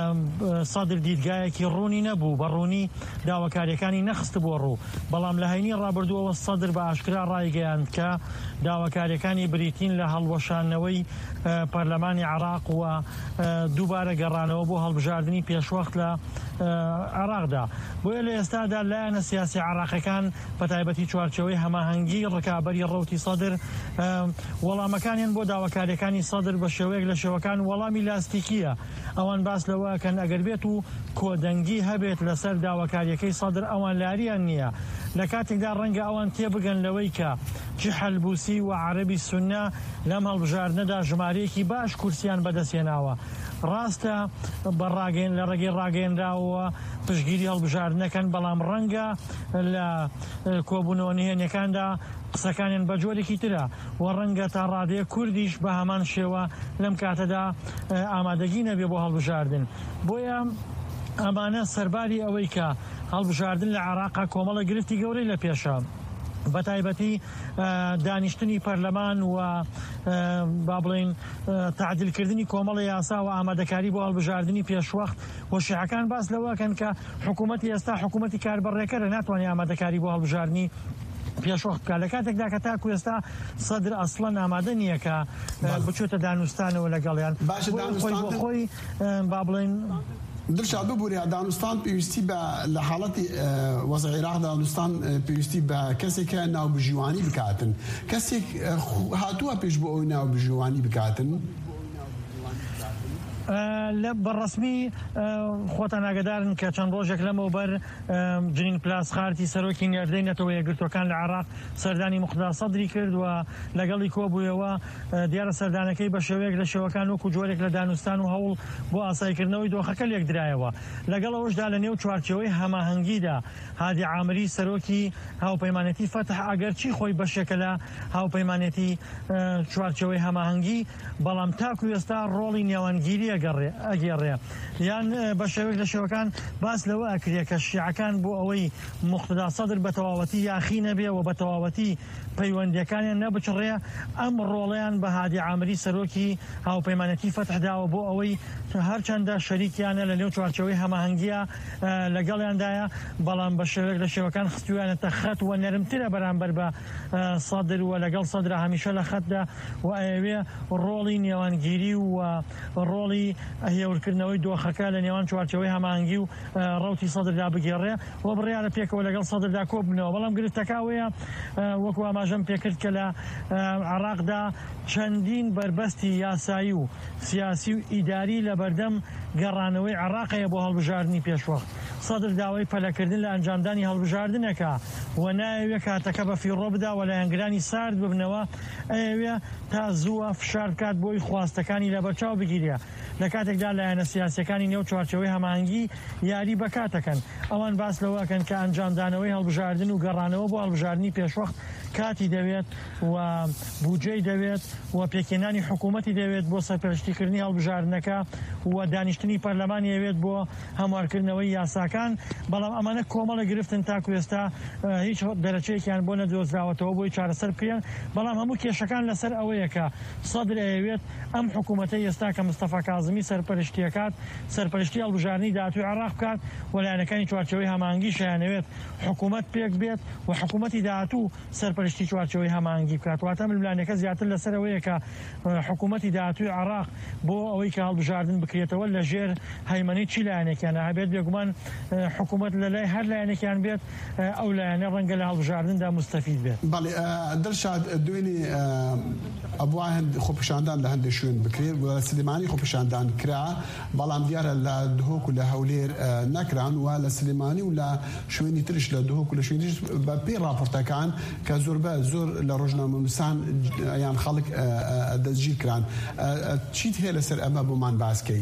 سەدر دیدگایەکی ڕوونی نەبوو، بە ڕوونی داواکاریەکانی نەخست بۆ ڕوو، بەڵام لە هەینی ڕابردووەوە سەدر بە ئاشکرا ڕایگەیاند کە داواکاریەکانی بریتین لە هەڵوەشانەوەی پەرلەمانی عراق و دووبارە گەڕانەوە بۆ هەڵبژاردننی پێشوەخت لە عراقدا. بۆیە لە ئێستادا لایەنە سیاسی عراقەکان بە تایبەتی چوارچەوەی هەماهەنگی ڕکابەری ڕەوتی سەدر وەڵامەکانیان بۆ داواکاریەکانی سەدر بە شێوەیەک لە شێوەکان وەڵامی لاستیکیە. ئەوان باس لەوەکەن ئەگەر بێت و کۆدەنگی هەبێت لەسەر داواکاریەکەی سەدر ئەوان لاریان نییە. لە کاتێکدا ڕەنگە ئەوان تێبگەن لەوەی کە جحەل بوسی و عەرەبی سوننا لەم هەڵبژاردنەدا ژمارەیەکی باش کورسیان بەدەستێناوە. ڕاستە بەڕاگەین لە ڕێگەی ڕاگەیەندراوە پشگیری هەڵبژاردنەکەن، بەڵام ڕەنگە لە کۆبوونەوە نهێنیەکاندا قسەکانیان بە جۆرێکی ترە و ڕەنگە تا ڕادەیە کوردیش بە هەمان شێوە لەم کاتەدا ئامادەگی نەبێ بۆ هەڵبژاردن. بۆیە ئەمانە سەرباری ئەوەی کە هەڵبژاردن لە عراقا کۆمەڵە گرفتی گەورەی لە پێشە، بە تایبەتی دانیشتنی پەرلەمان و با بڵێن تعدیلکردنی کۆمەڵی یاسا و ئامادەکاری بۆ هەڵبژاردننی پێشوەخت و شیعەکان باس لەوەکەن کە حکوومەتی ئێستا حکوومەتی کاربڕێکەرە، ناتوانێت ئامادەکاری بۆ هەڵبژاردننی پێشوەخت بکات. لە کاتێکدا کە تاکو ئێستا سەدر ئەسڵەن ئامادە نییە کە بچوتە دانوستانەوە لەگەڵیان خۆی با بڵێن درشاد ببووری دانوستان پێویستی بە لە حاڵەتی وەزع عێراق دانوستان پێویستی بە کەسێک کە ناوبژیوانی بکاتن، کەسێک هاتووە پێش بۆ ئەوی ناوبژیوانی بکاتن. لە بەڕەسمی خۆتان ئاگادارن کە چەند ڕۆژێک لەمەوبەر جنین پلاس خارتی سەرۆکی نێردەی نەتەوە یەکگرتوەکان لە عراق سەردانی مقتدا سەدری کرد و لەگەڵی کۆبوویەوە دیارە سەردانەکەی بە شێوەیەک لە شێوەکان وەکو جۆرێک لە دانوستان و هەوڵ بۆ ئاسایکردنەوەی دۆخەکە لێک درایەوە. لەگەڵ ئەوەشدا لە نێو چوارچەوەی هەماهەنگیدا هادی عامری سەرۆکی هاوپەیمانەتی فەتح ئەگەرچی خۆی بەشێکە لە هاوپەیمانەتی چوارچەوەی هەماهەنگی، بەڵام تاکو ئێستا ڕۆڵی نێوانگیری ئەگەڕێ یان بە شێوەیەک لە شێوەکان باس لەوە ئەکرێ کە شیعەکان بۆ ئەوەی مقتدا سەدر بە تەواوەتی یاخی نەبێ و بە تەواوەتی پەیوەندیەکانیان نەبچڕێ، ئەم ڕۆڵەیان بە هادی عامری سەرۆکی هاوپەیمانەتی فەتحداوە بۆ ئەوەی هەرچەندە شەریکیانە لە نێو چوارچەوەی هەماهەنگیە لەگەڵیاندایە، بەڵام بە شێوەیەک لە شێوەکان خستویانەتە خەت و نەرمترە بەرامبەر بە سەدر و لەگەڵ سەدرە هەمیشە لە خەتدا و ئەوێ ڕۆڵی نێوانگیری و ڕۆڵی بەڕێوەبەری هێورکردنەوەی دۆخەکە لە نێوان چوارچەوەی هەمانگی و ڕەوتی سەدردا بگێڕێ و بڕیارە پێکەوە لەگەڵ سەدردا کۆ بنەوە. بەڵام گرفتەکەوەیە وەکو ئاماژەم پێکرد کە لە عێراقدا چەندین بربەستی یاسایی و سیاسی و ئیداری لە بەردەم گەڕانەوەی عێراقەیە بۆ هەڵبژاردننی پێشوەخت. سەدر داوای پەلەکردن لە ئەنجامدانی هەڵبژاردنەکە و ناوێت کاتەکە بە فیڕۆ بدا و لە هەنگرانی سارد ببنەوە ئەوێ تا زووە فشار بکات بۆی خواستەکانی لە بەرچاو بگیرێ. لە کاتێکدا لایەنە سیاسیەکانی نێو چوارچەوەی هەماهەنگی یاری بەکاتەکەن. ئەوان باس لەوەکەن کە ئەنجامدانەوەی هەڵبژاردن و گەڕانەوە بۆ هەڵبژاردننی پێشوەخت کاتی دەوێت و بودجەی دەوێت و پێکێنانی حکوومەتی دەوێت بۆ سەرپەرشتیکردنی هەڵبژاردنەکە و دانیشتنی پەرلەمانی ئەوێت بۆ هەموارکردنەوەی یاساکان. بەڵام ئەمانە کۆمەڵە گرفتن تاکو ئێستا هیچ دەرەچەیەکیان بۆ نەدۆزراوەتەوە بۆی چارەسەر بکرێن. بەڵام هەموو کێشەکان لەسەر ئەوەیە کە سەدر ئەوێت ئەم حکوومەتەی ئێستا کە مستەفا کاظمی سەرپەرشتیەکات سەرپەرشتی هەڵبژاردننی داهاتووی عێراق بکات و لایەنەکانی چوارچەوەی هەماهەنگی شایانەوێت حکوومەت پێک بێت و حکوومەتی داهاتوو سەرپەرشتی چوارچەوەی هەماهەنگی بکات. واتە ململانەکە زیاتر لەسەر ئەوەیە کە حکوومەتی داهاتووی عێراق بۆ ئەوەی کە هەڵبژاردن بکرێتەوە لە ژێر هەیمەنی چی لایەنێکیانە هەبێت بێگومان حکوومەت لە لای هەر لایەنێکیان بێت ئەو لایەنە ڕەنگە لە هەڵبژاردندا مستەفید بێت. بەڵێ دڵشاد دوێنێ ئەبووە هەند خۆپیشاندان لە هەندێک شوێن بکرێت و سلێمانی خۆپیشاندان کرا بەڵام دیارە لە دهۆک و لە هەولێر نەکران و لە سلێمانی و لە شوێنی ترش لە دهۆک و لە شوێنیش بە پێی راپۆرتەکان کە زۆربە زۆر لە ڕۆژنامەنووسان یان خەڵک دەستگیر کران. چیت هەیە لەسەر ئەمە بۆمان باسکەی؟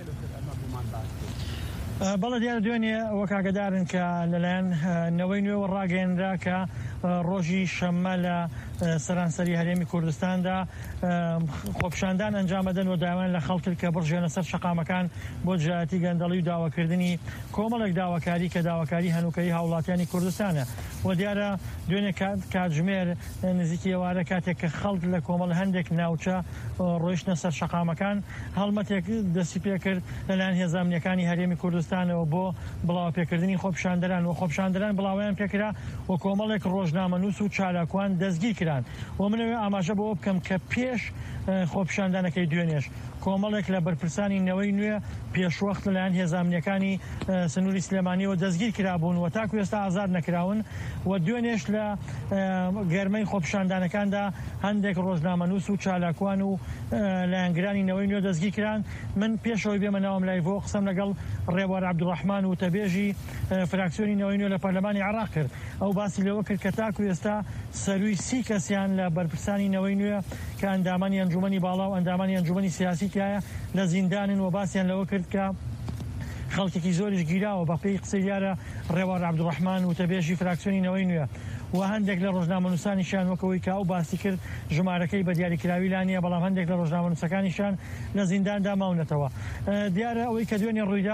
بەڵێ دیارە دوێنێ وەک ئاگادارن کە لەلایەن نەوەی نوێوە ڕاگەیەنرا کە ڕۆژی شەممە لە سەرانسەری هەرێمی کوردستاندا خۆپیشاندان ئەنجامەدەن و داوایان لە خەڵک کە بڕژێنە سەر شەقامەکان بۆ جیاتی گەندەڵی و داواکردنی کۆمەڵێک داواکاری کە داواکاری هەنووکەی هاوڵاتیانی کوردستانە و دیارە دوێنێ کاتژمێر نزیکی ئێوارە کاتێک کە خەڵک لە کۆمەڵ هەندێک ناوچە ڕۆیشتە سەر شەقامەکان هەڵمەتێک دەستی پێکرد لەلایەن هێزانامنیەکانی هەرێمی کوردستانەوە بۆ بڵاو پێکردنی خۆپیشاندەران و خۆپیشاندەران بڵاویان پێکرا و کۆمەڵێک ڕۆژنامەنووس و چالاکوان دەستگیر کران و منەوێ ئاماژە بۆ بکەم کە پێش خۆپیشاندانەکەی دوێنێش کۆمەڵێک لە بەرپرسانی نەوەی نوێ پێشوەخت لەلایەن هێزانامنیەکانی سنووری سلێمانیەوە دەستگیر کرابوون و تاکو ئێستا ئازاد نەکراون و دوێنێش لە گەرمەی خۆپیشاندانەکاندا هەندێک ڕۆژنامەنووس و چالاکوان و لایەنگرانی نەوەی نوێ دەستگیر کران. من پێشەوەی بێمە ناوم لایڤۆ قسەم لەگەڵ ڕێبوار عەبدوڕەحمان و تەبێژی فراکسیۆنی نەوەی نوێ لە پەرلەمانی عێراق کرد. ئەو باسی لەوە کرد کە تاکو ئێستا سەرووی سی کەسیان لە بەرپرسانی نەوەی نوێ کە ئەندامانی ئەنجومەنی باڵا و ئەندامانی ئەنجومەنی سیاسی تایە لە زیندانن و باسییان لەوە کرد کە خەڵکێکی زۆریش گیراوە بە پێی قسەی دیارە ڕێوار عەبدوڕەحمان و تەبێژی فراکسیۆنی نەوەی نوێ و هەندێک لە ڕۆژنامەنووسانیشان وەکەوەی کە ئەو باسی کرد ژمارەکەی بە دیاریکراوی لا نییە بەڵام هەندێک لە ڕۆژنامەنووسەکانیشان لە زینداندا ماونەتەوە. دیارە ئەوەی کە دوێنێ ڕوویدا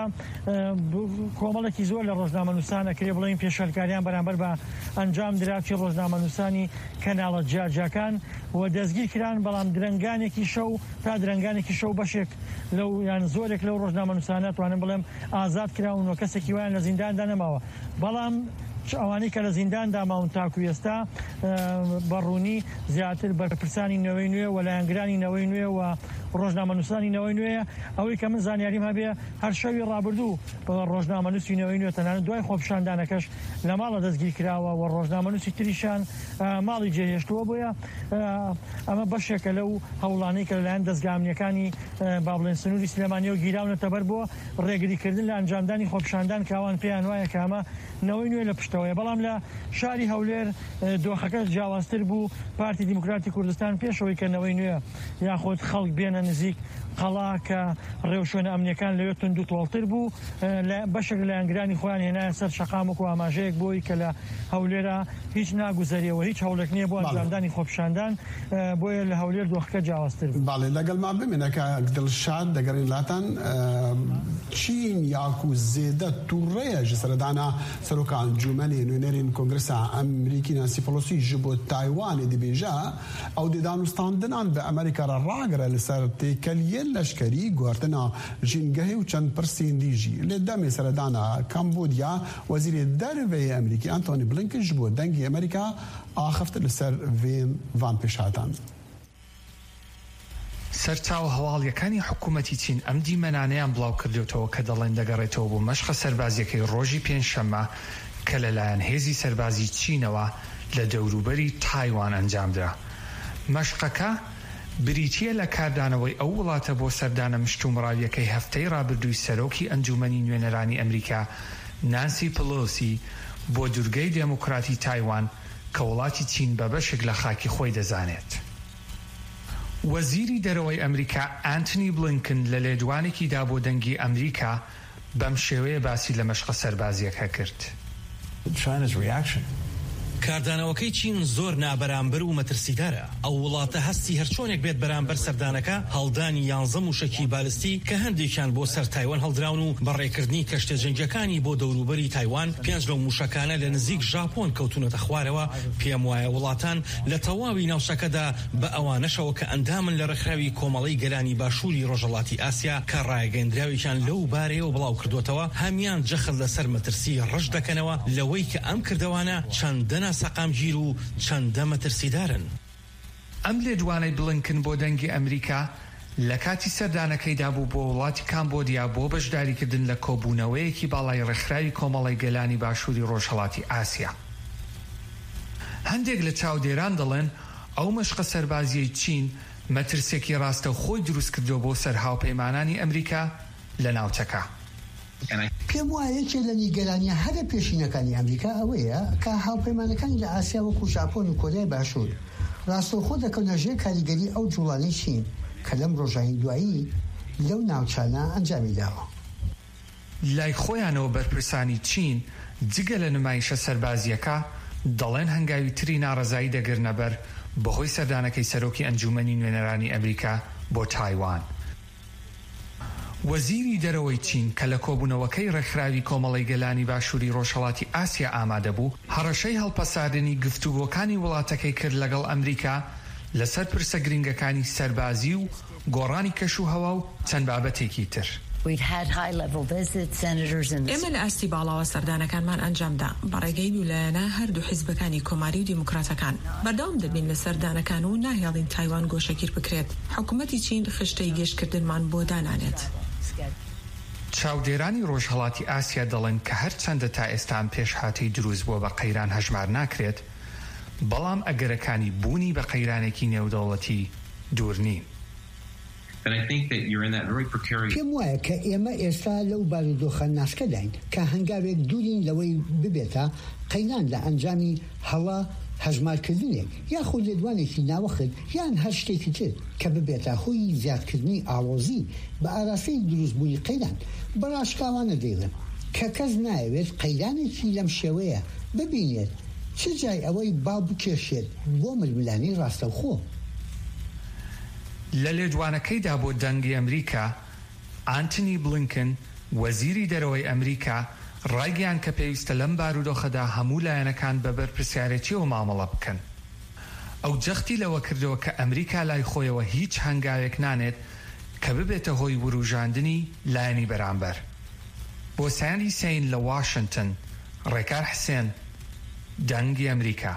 کۆمەڵێکی زۆر لە ڕۆژنامەنووسان ئەکرێ بڵێن پێشەلکاریان بەرامبەر بە ئەنجام دراوی ڕۆژنامەنووسانی کەناڵە جیاجاکان و دەستگیر کران بەڵام درنگانێکی شەو تا درنگانێکی شەو بەشێک لەو یان زۆرێک لەو ڕۆژنامەنووسانە توانم بڵێم ئازاد کراون و کەسێکی وایان لە زینداندا نەماوە. بەڵام ئەوانەی کە لە زینداندا ماون تاکو ئێستا بەڕوونی زیاتر بەرپرسانی نەوەی نوێ و لایەنگرانی نەوەی نوێ و ڕۆژنامەنووسانی نەوەی نوێ ئەوەی کە من زانیاریم هەبێ هەر شەوی ڕابردوو ڕۆژنامەنووسی نەوەی نوێ تەنانەت دوای خۆپیشاندانەکەش لە ماڵە دەستگیر کراوە و ڕۆژنامەنووسی تریشان ماڵی جێهێشتووە بۆیە ئەمە بەشێکە لەو هەوڵانەی کە لەلایەن دەستگامنیەکانی با بڵێن سنووری سلێمانیەوە گیراونەتە بەر بۆ ڕێگریکردن لە ئەنجامدانی خۆپیشاندان کاوان پێیان وایە کە ئەمە نەوەی نوێ لە پشتەوەیە. بەڵام لە شاری هەولێر دۆخەکە جیاوازتر بوو. پارتی دیموکراتی کوردستان پێشەوەی کە نەوەی نوێ یاخۆت خەڵک بێنە نزیک قەڵا کە ڕێوشوێنە ئەمنیەکان لەوێ تند و تۆڵتر بوو بەشێک لە لایەنگرانی خۆیان هێنایە سەر شەقامک و ئاماژەیەک بۆی کە لە هەولێرە هیچ ناگوزەریەوە هیچ هەوڵێک نییە بۆ ئەنجامدانی خۆپیشاندان بۆیە لە هەولێر دۆخەکە جیاوازتر بوو. باڵێ لەگەڵمان بمێنەکە دڵشاد دەگەڕین لاتان چین یاکو زێدە تووڕەیە ji سەردانا سەرۆکا ئەنجومەنی نوێنەرین کۆنگرسا ئەمریکی نانسی پەلۆسی ji bo Taywanê dibêje ew dê danûstandinan bi Amerîka re ragire li ser têkeliyê leşkerî guhertina jîngehê û çend pirsên dî jî. Lê demê seredana Kambodya Wezîrê Derveyê Amerîkî Antony Blinken ji bo dengê Amerîka axiftir li ser vên van pêşhatan. سەرچاو هەواڵیەکانی حکوومەتی چین ئەم دیمەنانەیان بڵاو کردوێتەوە کە دەڵێن دەگەڕێتەوە بۆ مەشقە سەربازیەکەی ڕۆژی پێنجشەممە کە لەلایەن هێزی سەربازی چینەوە لە دەوروبەری تایوان ئەنجامدرا. مەشقەکە بریتیە لە کاردانەوەی ئەو وڵاتە بۆ سەردانە مشتومڕاویەکەی هەفتەی ڕابردووی سەرۆکی ئەنجومەنی نوێنەرانی ئەمریکا نانسی پلۆسی بۆ دوورگەی دموکراتی تایوان کە وڵاتی چین بە بەشێک لە خاکی خۆی دەزانێت. وەزیری دەرەوەی ئەمریکا ئانتنی بلینکن لە لێدوانێکیدا بۆ دەنگی ئەمریکا بەم شێوەیە باسی لە مەشقە سەربازیەکە کرد. کاردانەوەکەی چین زۆر نابەرامبەر و مەترسیدارە. ئەو وڵاتە هەستی هەرچۆنێک بێت بەرامبەر سەردانەکە هەڵدانی یانزە موشەکی بالستی کە هەندێکیان بۆ سەر تایوان هەڵدراون و بەڕێکردنی کەشتە جەنگیەکانی بۆ دەوروبەری تایوان پێنج لەو موشەکانە لە نزیک ژاپۆن کەوتونەتە خوارەوە. پێم وایە وڵاتان لە تەواوی ناوچەکەدا بە ئەوانەشەوە کە ئەندامن لە ڕێکخراوی کۆمەڵی گەلانی باشووری ڕۆژهەڵاتی ئاسیا کە ڕایگەیەندراویان لەو بارەیەوە بڵاو کردوتەوە هەمیان جەخت لەسەر مەترسی ڕەش دەکەنەوە لەوەی کە ئەم کردەوانە چەندەنە سەقامگیر و چەندە مەترسیدارن. ئەم لێدوانەی بلینکن بۆ دەنگی ئەمریکا لە کاتی سەردانەکەیدا بوو بۆ وڵاتی کامبۆدیا بۆ بەشداریکردن لە کۆبوونەوەیەکی باڵای ڕێکخراوی کۆمەڵی گەلانی باشووری ڕۆژهەڵاتی ئاسیا. هەندێک لە چاودێران دەڵێن ئەو مەشقە سەربازیەی چین مەترسێکی ڕاستە خۆی دروست کردو بۆ سەر هاوپەیمانانی ئەمریکا لە ناوچەکە. پێم وایە یەکێک لە نیگەرانیە هەرە پێشینەکانی ئەمریکا ئەوەیە کە هاوپەیمانەکانی لە ئاسیا وەکو ژاپۆن و کۆریای باشوور ڕاستەوخۆ دەکەونە ژێر کاریگەری ئەو جوڵانەی چین کە لەم ڕۆژانی دوایی لەو ناوچانە ئەنجامی داوە. لای خۆیانەوە بەرپرسانی چین جگە لە نمایشە سەربازیەکە دەڵێن هەنگاوی تری ناڕەزایی دەگرنە بەر بەهۆی سەردانەکەی سەرۆکی ئەنجومەنی نوێنەرانی ئەمریکا بۆ تایوان. وەزیری دەرەوەی چین کە لە کۆبوونەوەکەی ڕێکخراوی کۆمەڵی گەلانی باشووری ڕۆژهەڵاتی ئاسیا ئامادە بوو هەڕەشەی هەڵپەساردنی گفتوگۆکانی وڵاتەکەی کرد لەگەڵ ئەمریکا لەسەر پرسە گرنگەکانی سەربازی و گۆڕانی کەشوهەوا و چەند بابەتێکی تر. ئێمە لە ئاستی باڵاوە سەردانەکانمان ئەنجامدا بەڕێگەی دوولایەنە هەردوو حیزبەکانی کۆماری و دیموکراتەکان بەردەوام دەبین لە سەردانەکان و ناهێڵین تایوان گۆشەگیر بکرێت. حکوومەتی چین خشتەی گەشتکردنمان بۆ دانانێت. چاودێرانی ڕۆژهەڵاتی ئاسیا دەڵێن کە هەر چەندە تا ئێستان پێشهاتی دروست بووە بە قەیران هەژمار ناکرێت بەڵام ئەگەرەکانی بوونی بە قەیرانێکی نێودەوڵەتی دوور نین. پێم وایە کە ئێمە ئێستا لەو بارودۆخە ناسکەداین کە هەنگاوێک دوورین لەوەی ببێتە قەیران لە ئەنجامی هەڵا هەژمارکردنێک یاخود لێدوانێکی ناوەخت یان هەر شتێکی تر کە ببێتە هۆی زیادکردنی ئاڵۆزی بە ئاراستەی دروستبوونی قەیران. بەڕاشکاوانە دەیڵێم کە کەس نایەوێت قەیرانێکی لەم شێوەیە ببینێت چ جای ئەوەی با بکێشێت بۆ ململانی ڕاستەوخۆ. لە لێدوانەکەیدا بۆ دەنگی ئەمریکا ئانتنی بلینکن وەزیری دەرەوەی ئەمریکا ڕایگەیان کە پێویستە لەم بارودۆخەدا هەموو لایەنەکان بە بەرپرسیارەتیەوە مامەڵە بکەن. ئەو جەختی لەوە کردەوە کە ئەمریکا لای خۆیەوە هیچ هەنگاوێک نانێت کە ببێتە هۆی وروژاندنی لایەنی بەرامبەر. بۆ سایانی سین لە واشنگتن ڕێکار حسێن دەنگی ئەمریکا.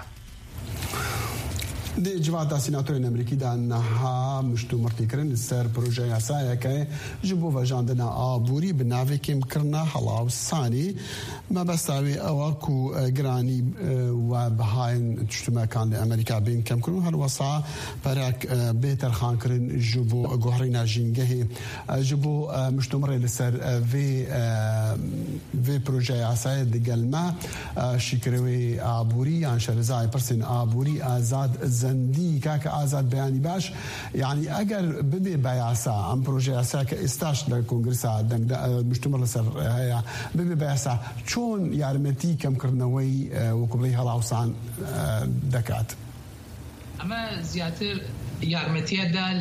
دی جواد سیناتۆرین ئەمریکیدا نەها مشتومڕتیکردن لەسەر پرۆژە یاسایەکە ji بۆ vejandina ئابووری bi navê kêmkirina helawsanî mebestaî ew ku giranî we bihayên tiştumekan li Amerîka bên kemkirin her wesa perek bêterxankirin ji bo guherîna jîngehê ji bo miştomirê li ser vê vê proje yasayê digelme şîkirewê ئابووری yan şerizayê pirsên ئابووری azad زندی که آزاد بیانی باش یعنی اگر ببی بیاسا ام پروژه یاسا که استاش در کنگرس دنگ مشتمل سر هيا ببی بیاسا چون یارمتی کم کردنوی وکبری هلاوسان دکات اما زیاتر یارمتی دال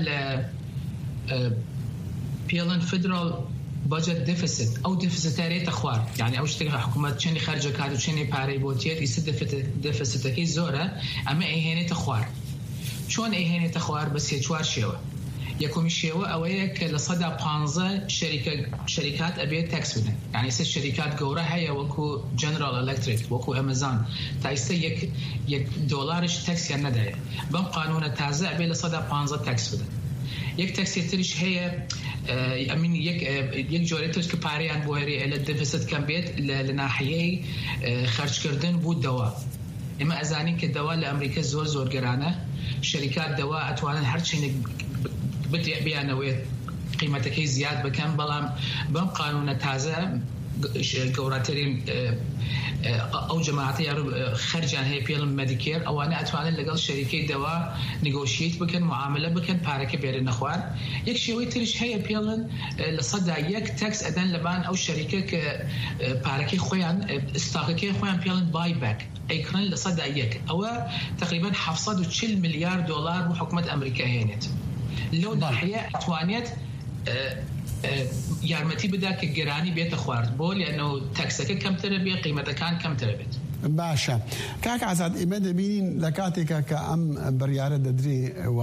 پیلن فدرال budget deficit او ديفيسيتاري تخوار يعني او شتي حكومه تشني خارجه كادو تشني باري بوتيت يسد ديفيسيت كي زوره اما اهانه تخوار شلون اهانه تخوار بس هي چوار شيوه يكون الشيوه اويا كلصدى بانزا شركه شركات ابي تاكس بدن يعني ست شركات جوره هي وكو جنرال الكتريك وكو امازون تايسته يك يك دولارش تاكس يعني ندايه بم قانون تازه ابي لصدى بانزا تاكس بدن یەک تەکسی تریش هەیە ئەمین یەک جۆرەی تۆش کە پارەیان بۆ هەرێ لە دەفست کەم بێت لە ناحیەی خەرجکردن بۆ دەوا. ئێمە ئەزانین کە دەوا لە ئەمریکا زۆر زۆر گەرانە، شەریکات دەوا ئەتوانن هەرچینێک بیانەوێت قیمەتەکەی زیاد بکەن، بەڵام بەم قانونە تازە گەورەترین ئەو جەماعەتە یارو خەرجیان هەیە پێڵم مەدیکێر، ئەوانە ئەتوانن لەگەڵ شەریکەی دەوا نیگۆشیت بکەن، معاملە بکەن، پارەکە بێرە خوار. یەک شێوەی تریش هەیە پێڵن لە سەدا یەک تەکس ئەدەن لەبان ئەو شەریکە کە پارەکەی خۆیان ئستاقەکەی خۆیان پێڵن بایبەک ئەیکڕن لە سەدا یەک. ئەوە تقریبا حەڤسەد و چل ملیار دۆلار بۆ حکوومەت ئەمریکا هێنێت. لەو ناحیە ئەتوانێت یارمەتی بدا کە گەرانی بێتە خوارد بۆ لەنەوە تەکسەکە کەمترە بێ، قیمەتەکان کەمترە بێت. باشە کاک ئازاد، ئێمە دەبینین لە کاتێکە کە ئەم بڕیارە دەدرێ و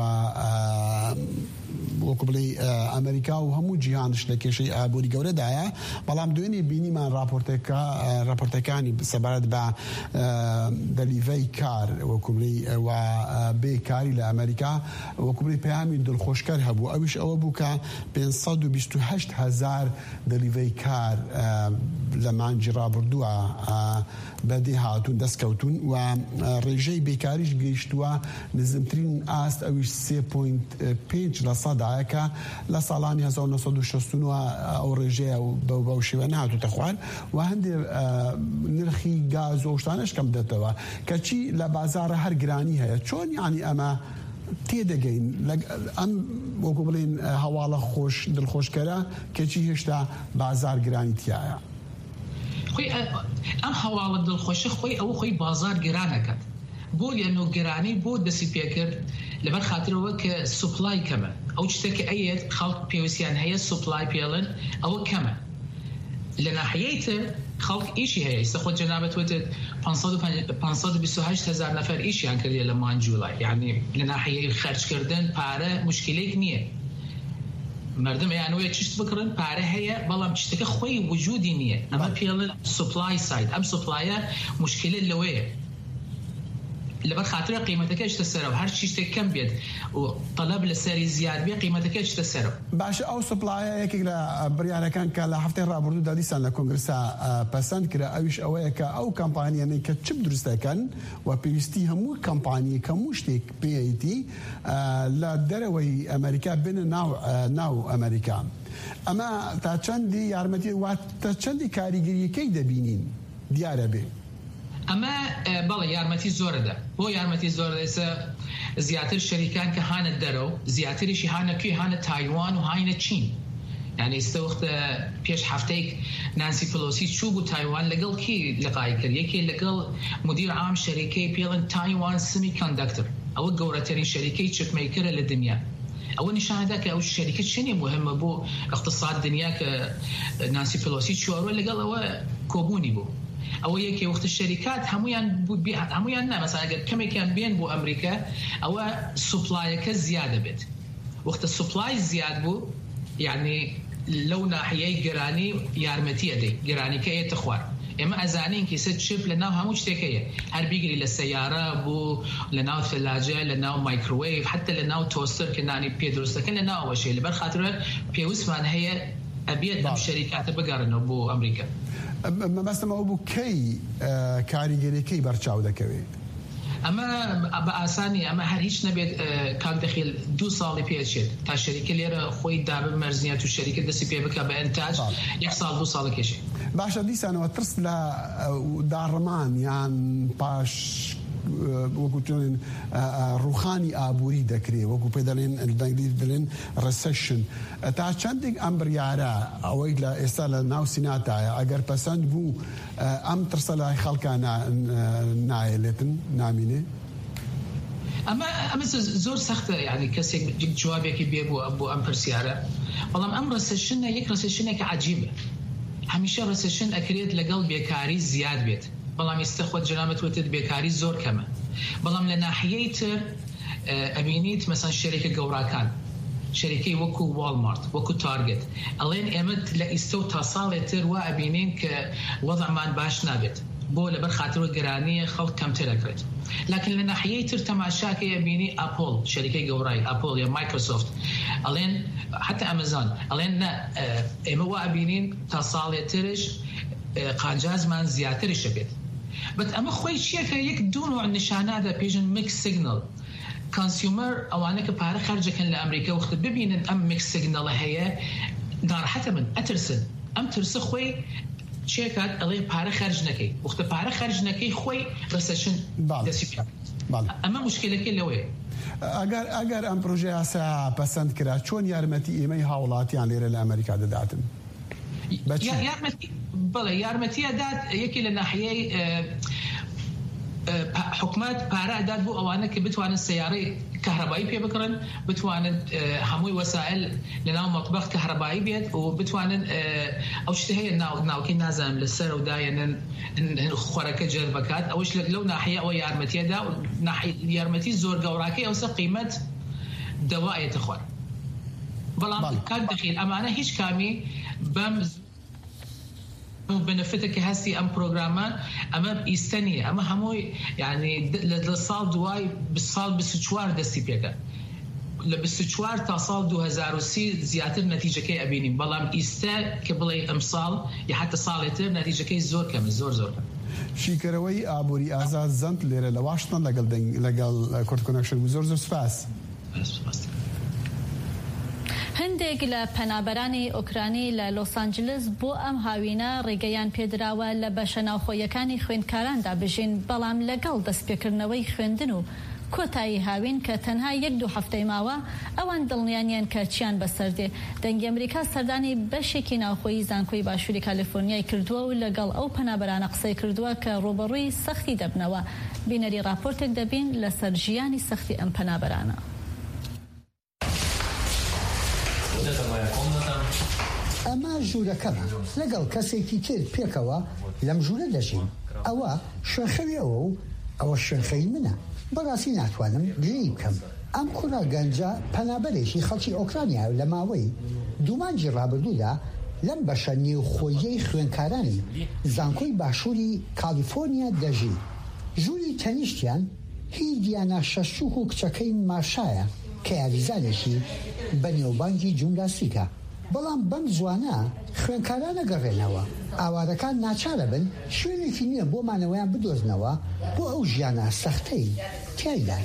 وەکو بڵێ ئەمریکا و هەموو جیهانش لە کێشەی ئابووری گەورەدایە، بەڵام دوێنێ بینیمان راپۆرتەکانی سەبارەت بە دەلیڤەی کار وەکو بڵێ و بێکاری لە ئەمریکا وەکو بڵێ پەیامی دڵخۆشکەر هەبوو. ئەویش ئەوە بوو کە پێنسەد و بیست و هەشت هەزار دەلیڤەی کار لە مانگی ڕابردووە بەدێ هاتوون دەستکەوتون و ڕێژەی بێکاریش گەیشتووە نزمترین ئاست ئەویش سێ پۆینت پێنج لە سەدایەکە لە ساڵانی هەزار و نۆ سەد و شەست و نۆ ئەو ڕێژەیە بەو شێوە نهاتوتە خوار و هەندێک نرخی گاز و شتانەش کەم دێتەوە کەچی لە بازارە هەر گرانی هەیە. چۆن یانی ئەمە تێدەگەین ئەم وەکو بڵێن هەواڵە خۆش دڵخۆشکەرە کەچی هێشتا بازار گرانی تایە؟ خۆی ئەم هەواڵە دڵخۆشە خۆی ئەوە خۆی بازار گرانەکەت بۆ لێنەوە گرانی بۆ دەستی پێکرد لەبەر خاطرەوە کە سوپلای کەمە. ئەو شتێکە ئەیەت خەڵک پێویستیان هەیە سوپلای پێڵن ئەوە کەمە. لە ناحیەی تر خەڵک ئیشی هەیە. ئێستا خۆ جەنابەت وتت پانسەد و بیست و هەشت هەزار نەفەر ئیشیان کردێ لە مانگ جوڵای، یعنی لە ناحیەی خەرجکردن پارە مشکلێک نییە. مردم یانوێ چشت بکڕن پارە هەیە بەڵام چشتەکە خۆی وجودی نییە. ئەمە پێڵن سوپلای ساید. ئەم سوپلایە مشکلە لەوەیە لەبەر خاطرە قیمەتەکە شتە سەرەوە، هەر چی شتێک کەم بێت و طلب لەسەری زیاد بێ قیمەتەکە شتە سەرەوە. باشە ئەو سوپلایە یەکێک لە بڕیارەکان کە لە هەفتەی ڕابردوودا دیسان لە کۆنگرسا پەسەند کرا ئەویش ئەوەیە کە ئەو کەمپانیانەی کە چپ دروستەکەن و پێویستی هەموو کەمپانیەک هەموو شتێک پێیەتی لە دەرەوەی ئەمریکا بنە ناو ئەمریکا. ئەمە تا چەندی یارمەتی واتە چەندی کاریگەریەکەی دەبینین دیارە بێ؟ ئەمە بەڵێ یارمەتی زۆرەدا. بۆ یارمەتی زۆرەسە زیاتر شەریکان کە هانە دەرەوە، زیاتریشی هانەکوێ هانە تایوان و هاینە چین. یعنی ئێستا وەختە پێش هەفتەیەک نانسی پلۆسی چوو بوو تایوان لەگەڵ کی لقای کرد؟ یەکێ لەگەڵ مدیر عام شەریکەی پێڵن تایوان سمی کۆندەکتەر، ئەوە گەورەترین شەریکەی چپمەیکەرە لە دنیا. ئەوە نیشانەدا کە ئەو شەریکە چنی مهمە بۆ اقتصاد دنیا کە نانسی پلۆسی چوارۆ لەگەڵ ئەوە کۆبوونی بوو. ئەوە یەکێ وەختە شەریکات هەمویان هەمویان نامەسان ئەگەر کەمێکیان بێن بۆ ئەمریکا ئەوە سوپلایەکە زیادە بێت. وەختە سوپلای زیاد بوو یعنی لەو ناحیەی گەرانی یارمەتی ئەدەی گەرانیکە ئێتە خوار. ئێمە ئەزانین کیسە چپ لە ناو هەموو شتێکەیە، هەر بیگری لە سەیارە بوو، لە ناو فەلاجە، لە ناو مایکرۆوێڤ، حتى لە ناو تۆستەر کە نانی پێ دروستەکەن لە ناو ئەوەشەیە. لەبەر خاطرە پێویستمان هەیە ئەبێت ئەم شەریکاتە بگەڕنەوە بۆ ئەمریکا. مەبەستم ئەو بوو کەی کاریگەریەکەی بەرچاو دەکەوێت؟ ئەمە بە ئاسانی ئەمە هەر هیچ نەبێت کاک دەخیل دوو ساڵی پێچێت تا شەریکە لێرە خۆی دابە مەرزنیەت و شەریکە دەستی پێ بکە بە ئەنتاج یەک ساڵ دوو ساڵە کێشێ. باشە دیسانەوە ترس لە داڕمان یان پاش وەکوتێن ڕوخانی ئابووری دەکرێت وەکو پێ دەڵێن دەڵێن ڕەسەشن. تا چەندێک ئەم بڕیارە ئەوەی لە ئێستا لە ناو سیناتایە ئەگەر پەسەند بوو ئەم ترسە لای خەڵکان نایەلێتن نامینێ؟ ئەمە ئەمە زۆر سەختە یعنی کەسێک جوابێکی بێ بۆ ئەم پرسیارە. بەڵام ئەم ڕەسەشنە یەک ڕەسەشنێکە عەجیبە. هەمیشە ڕەسەشن ئەکرێت لەگەڵ بێکاری زیاد بێت، بەڵام ئێستا خۆت جەنابەت وتت بێکاری زۆر کەمە. بەڵام لە ناحیەی تر ئەبینیت مەسەن شەریکە گەوڕاکان، شەریکەی وەکو واڵمارت، وەکو تارگت، ئەڵێن ئێمە لە ئێستا و تا ساڵێ تر وا ئەبینین کە وەضعمان باش نابێت. بۆ لەبەر خاطر گەرانیە خەڵک کەمتر دەکرێت لكن لە ناحیەی تر تەماشاکەیە بینی ئاپۆل شەریکەی گەورای ئاپۆل یا مایکرۆسۆفت ئەڵێن حتى ئەمەزۆن ئەڵێن ئێمە وا ئەبینین تا ساڵێ ترش قاجازمان زیاتریشە بێت بەت ئەمە خۆی چیەکە یەک دوو نوع نیشانادا پێژن میکس سیگنەڵ کانسیومەر ئەوانە کە پارە خەرجەکەن لە ئەمریکا وەختە ببینن ئەم میکس سیگنەڵە هەیە ناڕەحەتە من ئەترسن ئەم ترسە خۆی چێکات ئەڵێ پارە خەرج نەکەی وەختە پارە خەرج نەکەی خۆی ڕسەشن دەسی پێ ئەمە مشکلەکەی لەوەیە ئەگەر ئەگەر ئەم پرۆژە یاسا پەسەند کرا چۆن یارمەتی ئێمەی هاوڵاتیان لێرە لە ئەمریکا دەداتن یارمەتی بەڵێ یارمەتیە داد یەکی لە ناحیەی حکومت پارە ئەدات بۆ ئەوانە کە بتوانن سیارەی کهربایی پێ بکڕن بتوانن هەمووی وەسائل لەناو مەطبەخ کهربایی بێت و بتوانن ئەو شتە هەیە ناوکی نازانم لەسەر و دایەنن خۆرەکە جەر بکات ئەوش لەو ناحیە ئەوە یارمەتیەدا یارمەتی زۆر گەوڕاکەی ئەوسە قیمەت دەوایەتە خوار بەڵام کات دەخیل ئەمانە هیچ کامی بەم بنفتك هسي ام بروجرامان اما يستني اما هموي يعني للصال دواي بالصال بسچوار دستي بيكا لبسچوار تا صال دو هزار و سی زياتر نتيجه كي ابيني بلام استا كبلي امصال يا حتى صالتر نتيجه كي زور كم زور زور شيكروي ابوري ازاز زنت ليره لواشنطن لقل لقل كورت كونكشن زور زور سپاس هەندێک لە پەنابەرانی ئۆکرانی لە لۆس ئانجلس بۆ ئەم هاوینە ڕێگەیان پێدراوە لە بەشە ناوخۆیەکانی خوێندکاراندا بژین بەڵام لەگەڵ دەستپێکردنەوەی خوێندن و کۆتایی هاوین کە تەنها یەک دوو هەفتەی ماوە ئەوان دڵنیانیان کە چیان بەسەردێ دەنگی ئەمریکا سەردانی بەشێکی ناوخۆیی زانکۆی باشووری کالیفۆرنیای کردووە و لەگەڵ ئەو پەنابەرانە قسەی کردووە کە ڕوبەڕووی سەختی دەبنەوە بینەری راپۆرتێک دەبین لەسەر ژیانی سەختی ئەم پەنابەرانە ئەمە ژوورەکەمە لەگەڵ کەسێکی تر پێکەوە لەم ژوورە دەژین ئەوە شوێنخەویەوە و ئەوە شوێنخەی منە بەڕاستی ناتوانم گرێی بکەم ئەم کوڕە گەنجە پەنابەرێکی خەڵکی ئۆکرانیا لە ماوەی دوومانجی ڕابردوودا لەم بەشە نێوخۆیەی خوێنکارانی زانکۆی باشووری کالیفۆرنیا دەژی ژووری تەنیشتیان هی دیانە شەشوک و کچەکەی ماشایە کە یاریزانێکی بەنێوبانگی جیمناستیکە بەڵام بەم جوانە خوێنکارانە گەڕێنەوە ئاوارەکان ناچارە بن شوێنێکی نییە بۆ مانەوەیان بدۆزنەوە بۆ ئەو ژیانە سەختەی تیایدا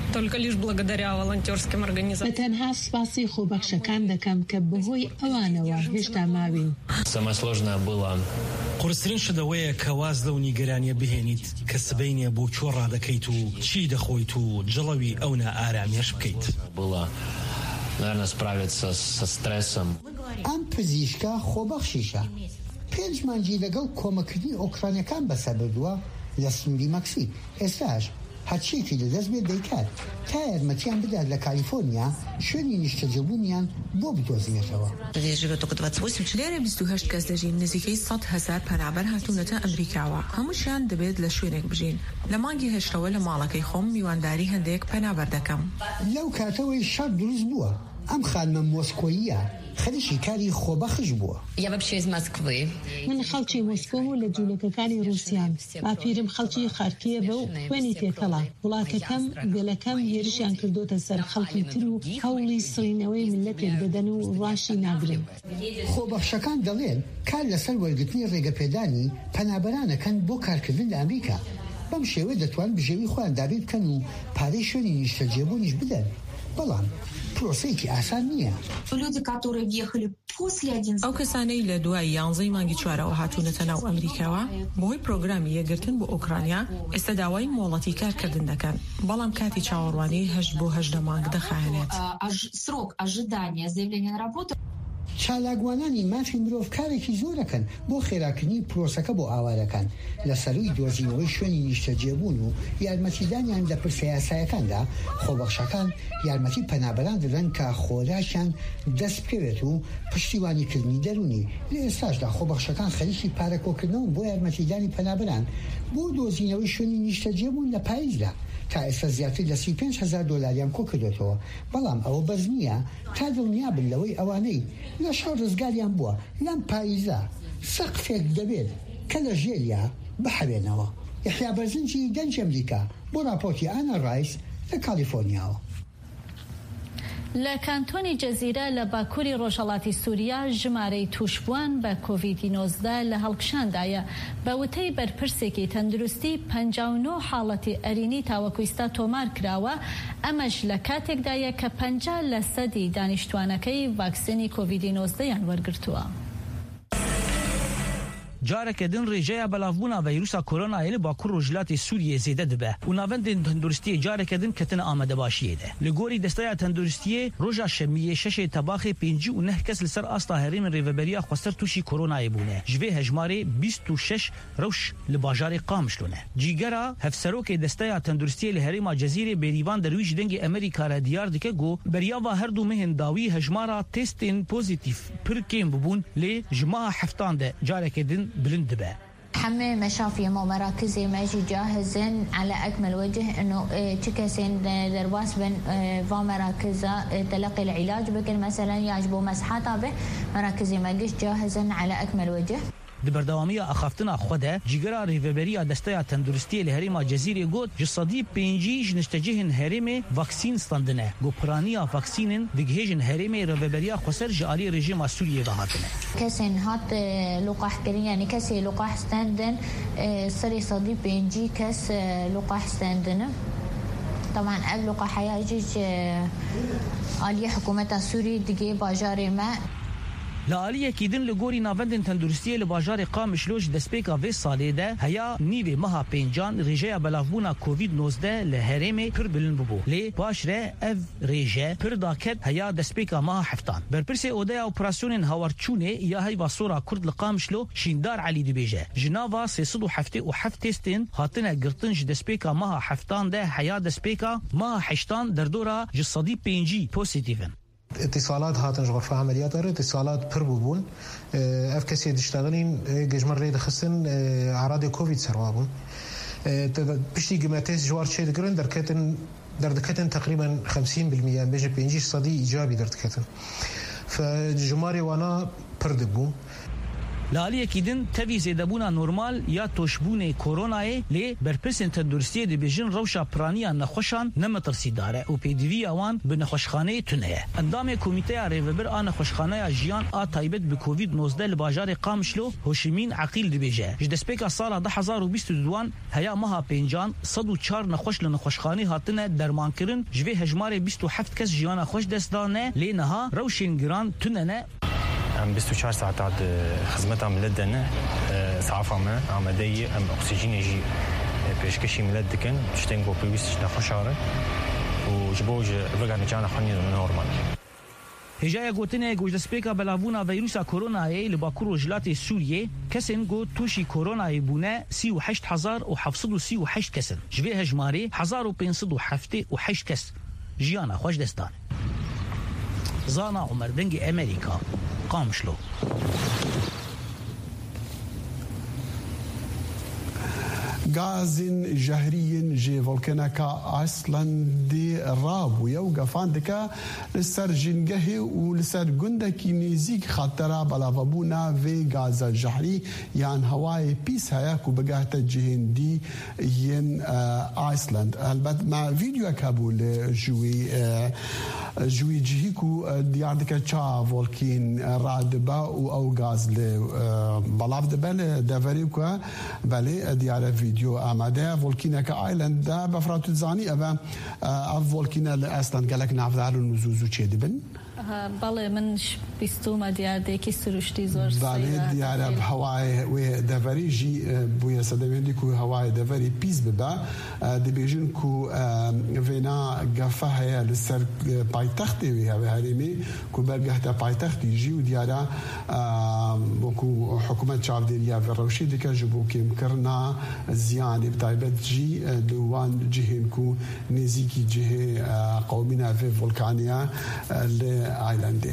تەنها سپاسی خۆبەخشەکان دەکەم کە بەهۆی ئەوانەوە هێشتا ماوین قورسترین شدەوەیە کە واز لەو نیگەرانیە بهێنیت کە سبەینێ بۆ چۆ ڕادەکەیت و چی دەخۆیت و جڵەوی ئەو نائارامیەش بکەیت наверное, справиться со стрессом. ئەم پزیشکە خۆبەخشیشە پێنج مانگی لەگەڵ کۆمەکردنی ئۆکرانیەکان بەسەر بردووە لە سنووری مەکسیک ئێستاش هەرچیەکی لەدەست بێت دەیکات تا یارمەتیان بدات لە کالیفۆرنیا شوێنی نیشتەجێبوونیان بۆ بدۆزنێتەوە. لێرە بیست و هەشت کەس دەژین نزیکەی سەد هەزار پەنابەر هاتوونەتە ئەمریکاوە هەمووشیان دەبێت لە شوێنێک بژین لە مانگی هێشتەوە لە ماڵەکەی خۆم میوانداری هەندێک پەنابەر دەکەم لەو کاتەوەی شەڕ دروست بووە ئەم خانمە مۆسکۆییە خەریکی کاری خۆبەخش بووە من خەڵکی مۆسکۆ و لە جوولەکەکانی رووسیان باپیرم خەڵکی خارکیەوە و خوێنی تێکەڵا وڵاتەکەم گەلەکەم هێرشیان کردوتە سەر خەڵکی تر و هەوڵی سڕینەوەی ملەتێک دەدەن و ڕاشی ناگرن خۆبەخشەکان دەڵێن کار لەسەر وەرگرتنی ڕێگەپێدانی پەنابەرانەکەن بۆ کارکردن لە ئەمریکا بەم شێوە دەتوان بژێوی خۆیان دابێت بکەن و پارەی شوێنی نیشتەجێبوونیش بدەن بەڵام پرۆسەیەکی ئاسان نییە ئەو کەسانەی لە دوای یانزەی مانگی چوارەوە هاتوونەتە ناو ئەمریکاوە بۆی پرۆگرامی یەکگرتن بۆ ئۆکرانیا ئێستا داوای مۆڵەتی کارکردن دەکەن بەڵام کاتی چاوەڕوانی هەشت بۆ هەژدە مانگ دەخایەنێت چالاگوانانی مافی مرۆڤ کارێکی زۆرەکەن بۆ خێراکردنی پرۆسەکە بۆ ئاوارەکان لە سەروی دۆزینەوەی شوێنی نیشتەجێبوون و یارمەتیدانیان لە پرسە یاسایەکاندا خۆبەخشەکان یارمەتی پەنابەران دەدەن کە خۆراشیان دەست بکەوێت و پشتیوانیکردنی دەرونی لە ئێستاشدا خۆبەخشەکان خەریکی پارەکۆکردنەوە بۆ یارمەتیدانی پەنابەران بۆ دۆزینەوەی شوێنی نیشتەجێبوون لە پاییزدا تا ئێستا زیاتر لە سی پێنج هەزار دۆلاریان کۆ کردوێتەوە بەڵام ئەوە بەز نییە تا دڵنیابن لەوەی ئەوانەی لە شەڕ ڕزگاریان بووە لەم پاییزە سەقفێک دەبێت کە لە ژێریا بحەوێنەوە. یحیا بەرزنجی گەنج ئەمریکا بۆ راپۆرتی ئانا ڕایس لە کالیفۆرنیاوە. لە کانتۆنی جەزیرە لە باکووری ڕۆژهەڵاتی سووریا ژمارەی توشبووان بە کۆڤیدی نۆزدە لە هەڵکشاندایە. بە وتەی بەرپرسێکی تەندروستی پەنجاو و نۆ حاڵەتی ئەرینی تاوەکویستا تۆمار کراوە، ئەمەش لە کاتێکدایە کە پەنجا لە سەدی دانیشتوانەکەی ڤاکسینی کۆڤیدی نۆزدەیان وەرگرتووە. جارێکە دن ڕێژەیە بەڵاوبوونا ڤایرۆسا کۆرۆنایە لە باکوور ڕۆژهەڵاتی سووریە زێدە دەبێ و ناوەندên تەندروستیە جارێکە دن کەتنە ئامادەباشیەدە. لە گۆری دەستەیە تەندروستیە ڕۆژا شەمیە شەشێ تەباخێ پێنجی و نەه کەس لەسەر ئاستا هەرێمن ڕێڤەبەریە خۆسەر تووشی کۆرۆنایە بوونە. ژێ هەژمارێ بیست و شەش ڕەوش لە باژارێ قامشلۆنە. جیگەرا هەفسەرۆکێ دەستەیە تەندروستیە لە هەرێما جەزیرێ بێریڤان دەرویش دەنگی ئەمریکارە دیار دکە گۆ بەریاوا هەردوو مهێنداوی هەژمارا تێستên پۆزیتیف پڕ کێم ببوون لێ ژماها حەفتاندە جارێکە دن بلند دەبێ. حمى مشافي ومراكز ماشي جاهزين على أكمل وجه إنه تكسين درباس بين ومراكز تلقي العلاج بكل مثلا يعجبوا مسحاتها به مراكز ماجش جاهزين على أكمل وجه. د بەردەوامیە ئەخافتنا خۆدە جیگەرا ڕێڤەبەریە دەستەیە تەندروستیە لە هەرێما جەزیرێ گوت ji سەدی پێنجی ji نیشتەجێهên herêmê vaksîn standine gopiraniya vaksînên digihêjin herêmê rêveberiya xweser ji aliyê rejîma Sûriyê ve hatine. Kesên hat luqah kirin yani kesê luqah standin serê sedî pêncî kes luqah standine. طبعا ev luqahaya jî aliyê hikûmeta Sûrî digê bajarê me لە ئالیەکی دن لە گۆری ناوەندên تەندروستیە لە باژارێ قامشلۆ ji destpêka vê salê de heya nîvê meha pêncan rêjeya belavbûna covid nôzdeh li herêmê pir bilind bibû. Lê baş re ev rêje pir daket heya destpêka meha heftan. Berpirsê odeya operasyonên hawarçûnê ya heyva sora Kurd li Qamişlo Şîndar Elî dibêje. Ji nava sê sed û heftê û heft testên hatine girtin ji destpêka meha heftan de heya destpêka meha heştan derdora ji sedî pêncî pozîtîvin. اتصالات هاتن غرفة عمليات اتصالات بربوبون اف كسي تشتغلين جمر ريد خصن اعراض كوفيد سروابون بشتي قماتيس جوار شيء دكرن دركتن دردكتن تقريبا خمسين بالمئة بيجي بينجي صدي ايجابي دردكتن فجماري وانا بردبو لالیەکی دن تەوی زێدەبوونا نۆرمال یا تۆشبوونێ کۆرۆنایê lê berpirsên tenduristiyê dibêjin rewşa piraniya nexweşan nemetirsîdar e û pêdivîya wan bi nexweşxaneyê tune ye. Endamê Komîteya Rêvebir a Nexweşxaneya Jiyan a taybet bi covid nôzdeh li bajarê Qamişlo Hoşimîn Eqîl dibêje. Ji destpêka sala de hezar û bîst û duan heya meha pêncan sed û çar nexweş li nexweşxanê hatine dermankirin ji vê hejmarê bîst û heft kes jiyana xweş dest dane lê niha rewşên giran tune ne ام بیست و چهار ساعت عاد خدمت عملت دنا صعفة ما عمدية ام اكسجين يجي بيشكشي ملت دكن تشتين بو بيويس نخوشاره وجبوج رجعنا جانا خني نورمال. هجایا گوتنه گوش دسپیکا بلاوونا ویروسا کورونای لباکور وجلات سوریه کسن گو توشی کورونای بونه سی و هشت هزار و هفتصد و سی و هشت کسن جوی هجماری هزار و پنجصد و هفته و هشت کس جیانا خوش دستان. زانا عمر دنگ امریکا قامشلو. غازين جهريين جي فولكاناكا ايسلندي راب ويوقفان دكا لسر جنجهي ولسر جندكي نيزيك خاطرة بلافابونا في غاز الجهري يعني هواي بيس هياكو بقاهتا جهين دي ين ايسلند البت مع فيديو كابول جوي جوي جهيكو ديار دكا تشا فولكين رادبا او غاز بلاف دبل دافريكو بالي ديار فيديو آماده فولکینک آیلند دا بفراتو زانی اوا اف فولکینا لاستند گلک نافدار نزوزو چه دبن بله من بیستومه دیار دیکی سروشتی زور بله دیار بهوای و دفری جی بوی سدویندی کو هوای دفری پیز ببا دبیجن کو وینا گفه لسر پایتختی وی هوا هریمی کو برگهت پایتختی جی و دیارا وکو حکومت چاودیریا و روشی دکه جبو کم کرنا زیانی بتایبت جی دوان جهین کو نزیکی جه قومینا في فولكانيا لايلاندي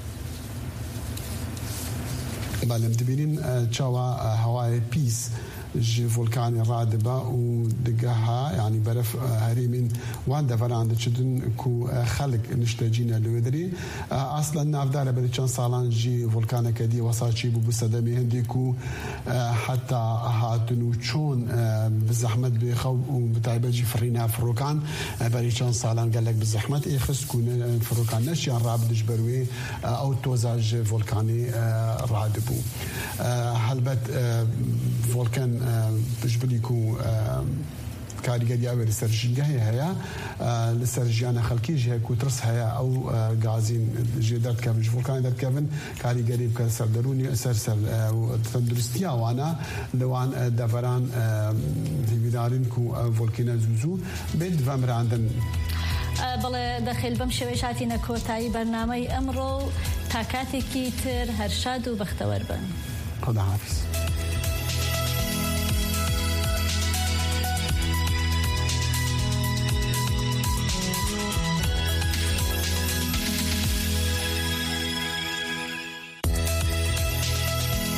بالم دبينين تشاوا هواي بيس جي فولكان رادبة ودقها يعني برف هريمين وان دفران دشدن كو خلق نشتاجين لودري اصلا نافدار بدي كان صالان جي فولكان كدي وصاشي بوسدمي هنديكو حتى هاتنو تشون بالزحمه بخو وبتايبجي فرينا فروكان بري كان صالان قال لك بالزحمه اي خص كون فروكان نشي راب دجبروي او توزاج فولكاني رادبو هلبت فولكان بجبليكو كاريجري أول السرجية هي هي السرجيانا خلكي جه كوترس هي أو غازين جدات كافن فولكان دات كافن كاريجري بكسر دروني سرسل تندرستيا وانا لوان دفران هيدارين كو فولكينا زوزو بيد فامر عندن بەڵێ دەخێل بەم شێوەیەشاتینە کۆتایی بەرنامەی ئەمڕۆ تاکاتێکی تر هەرشاد و بەختەوەر بن. خدا حافظ.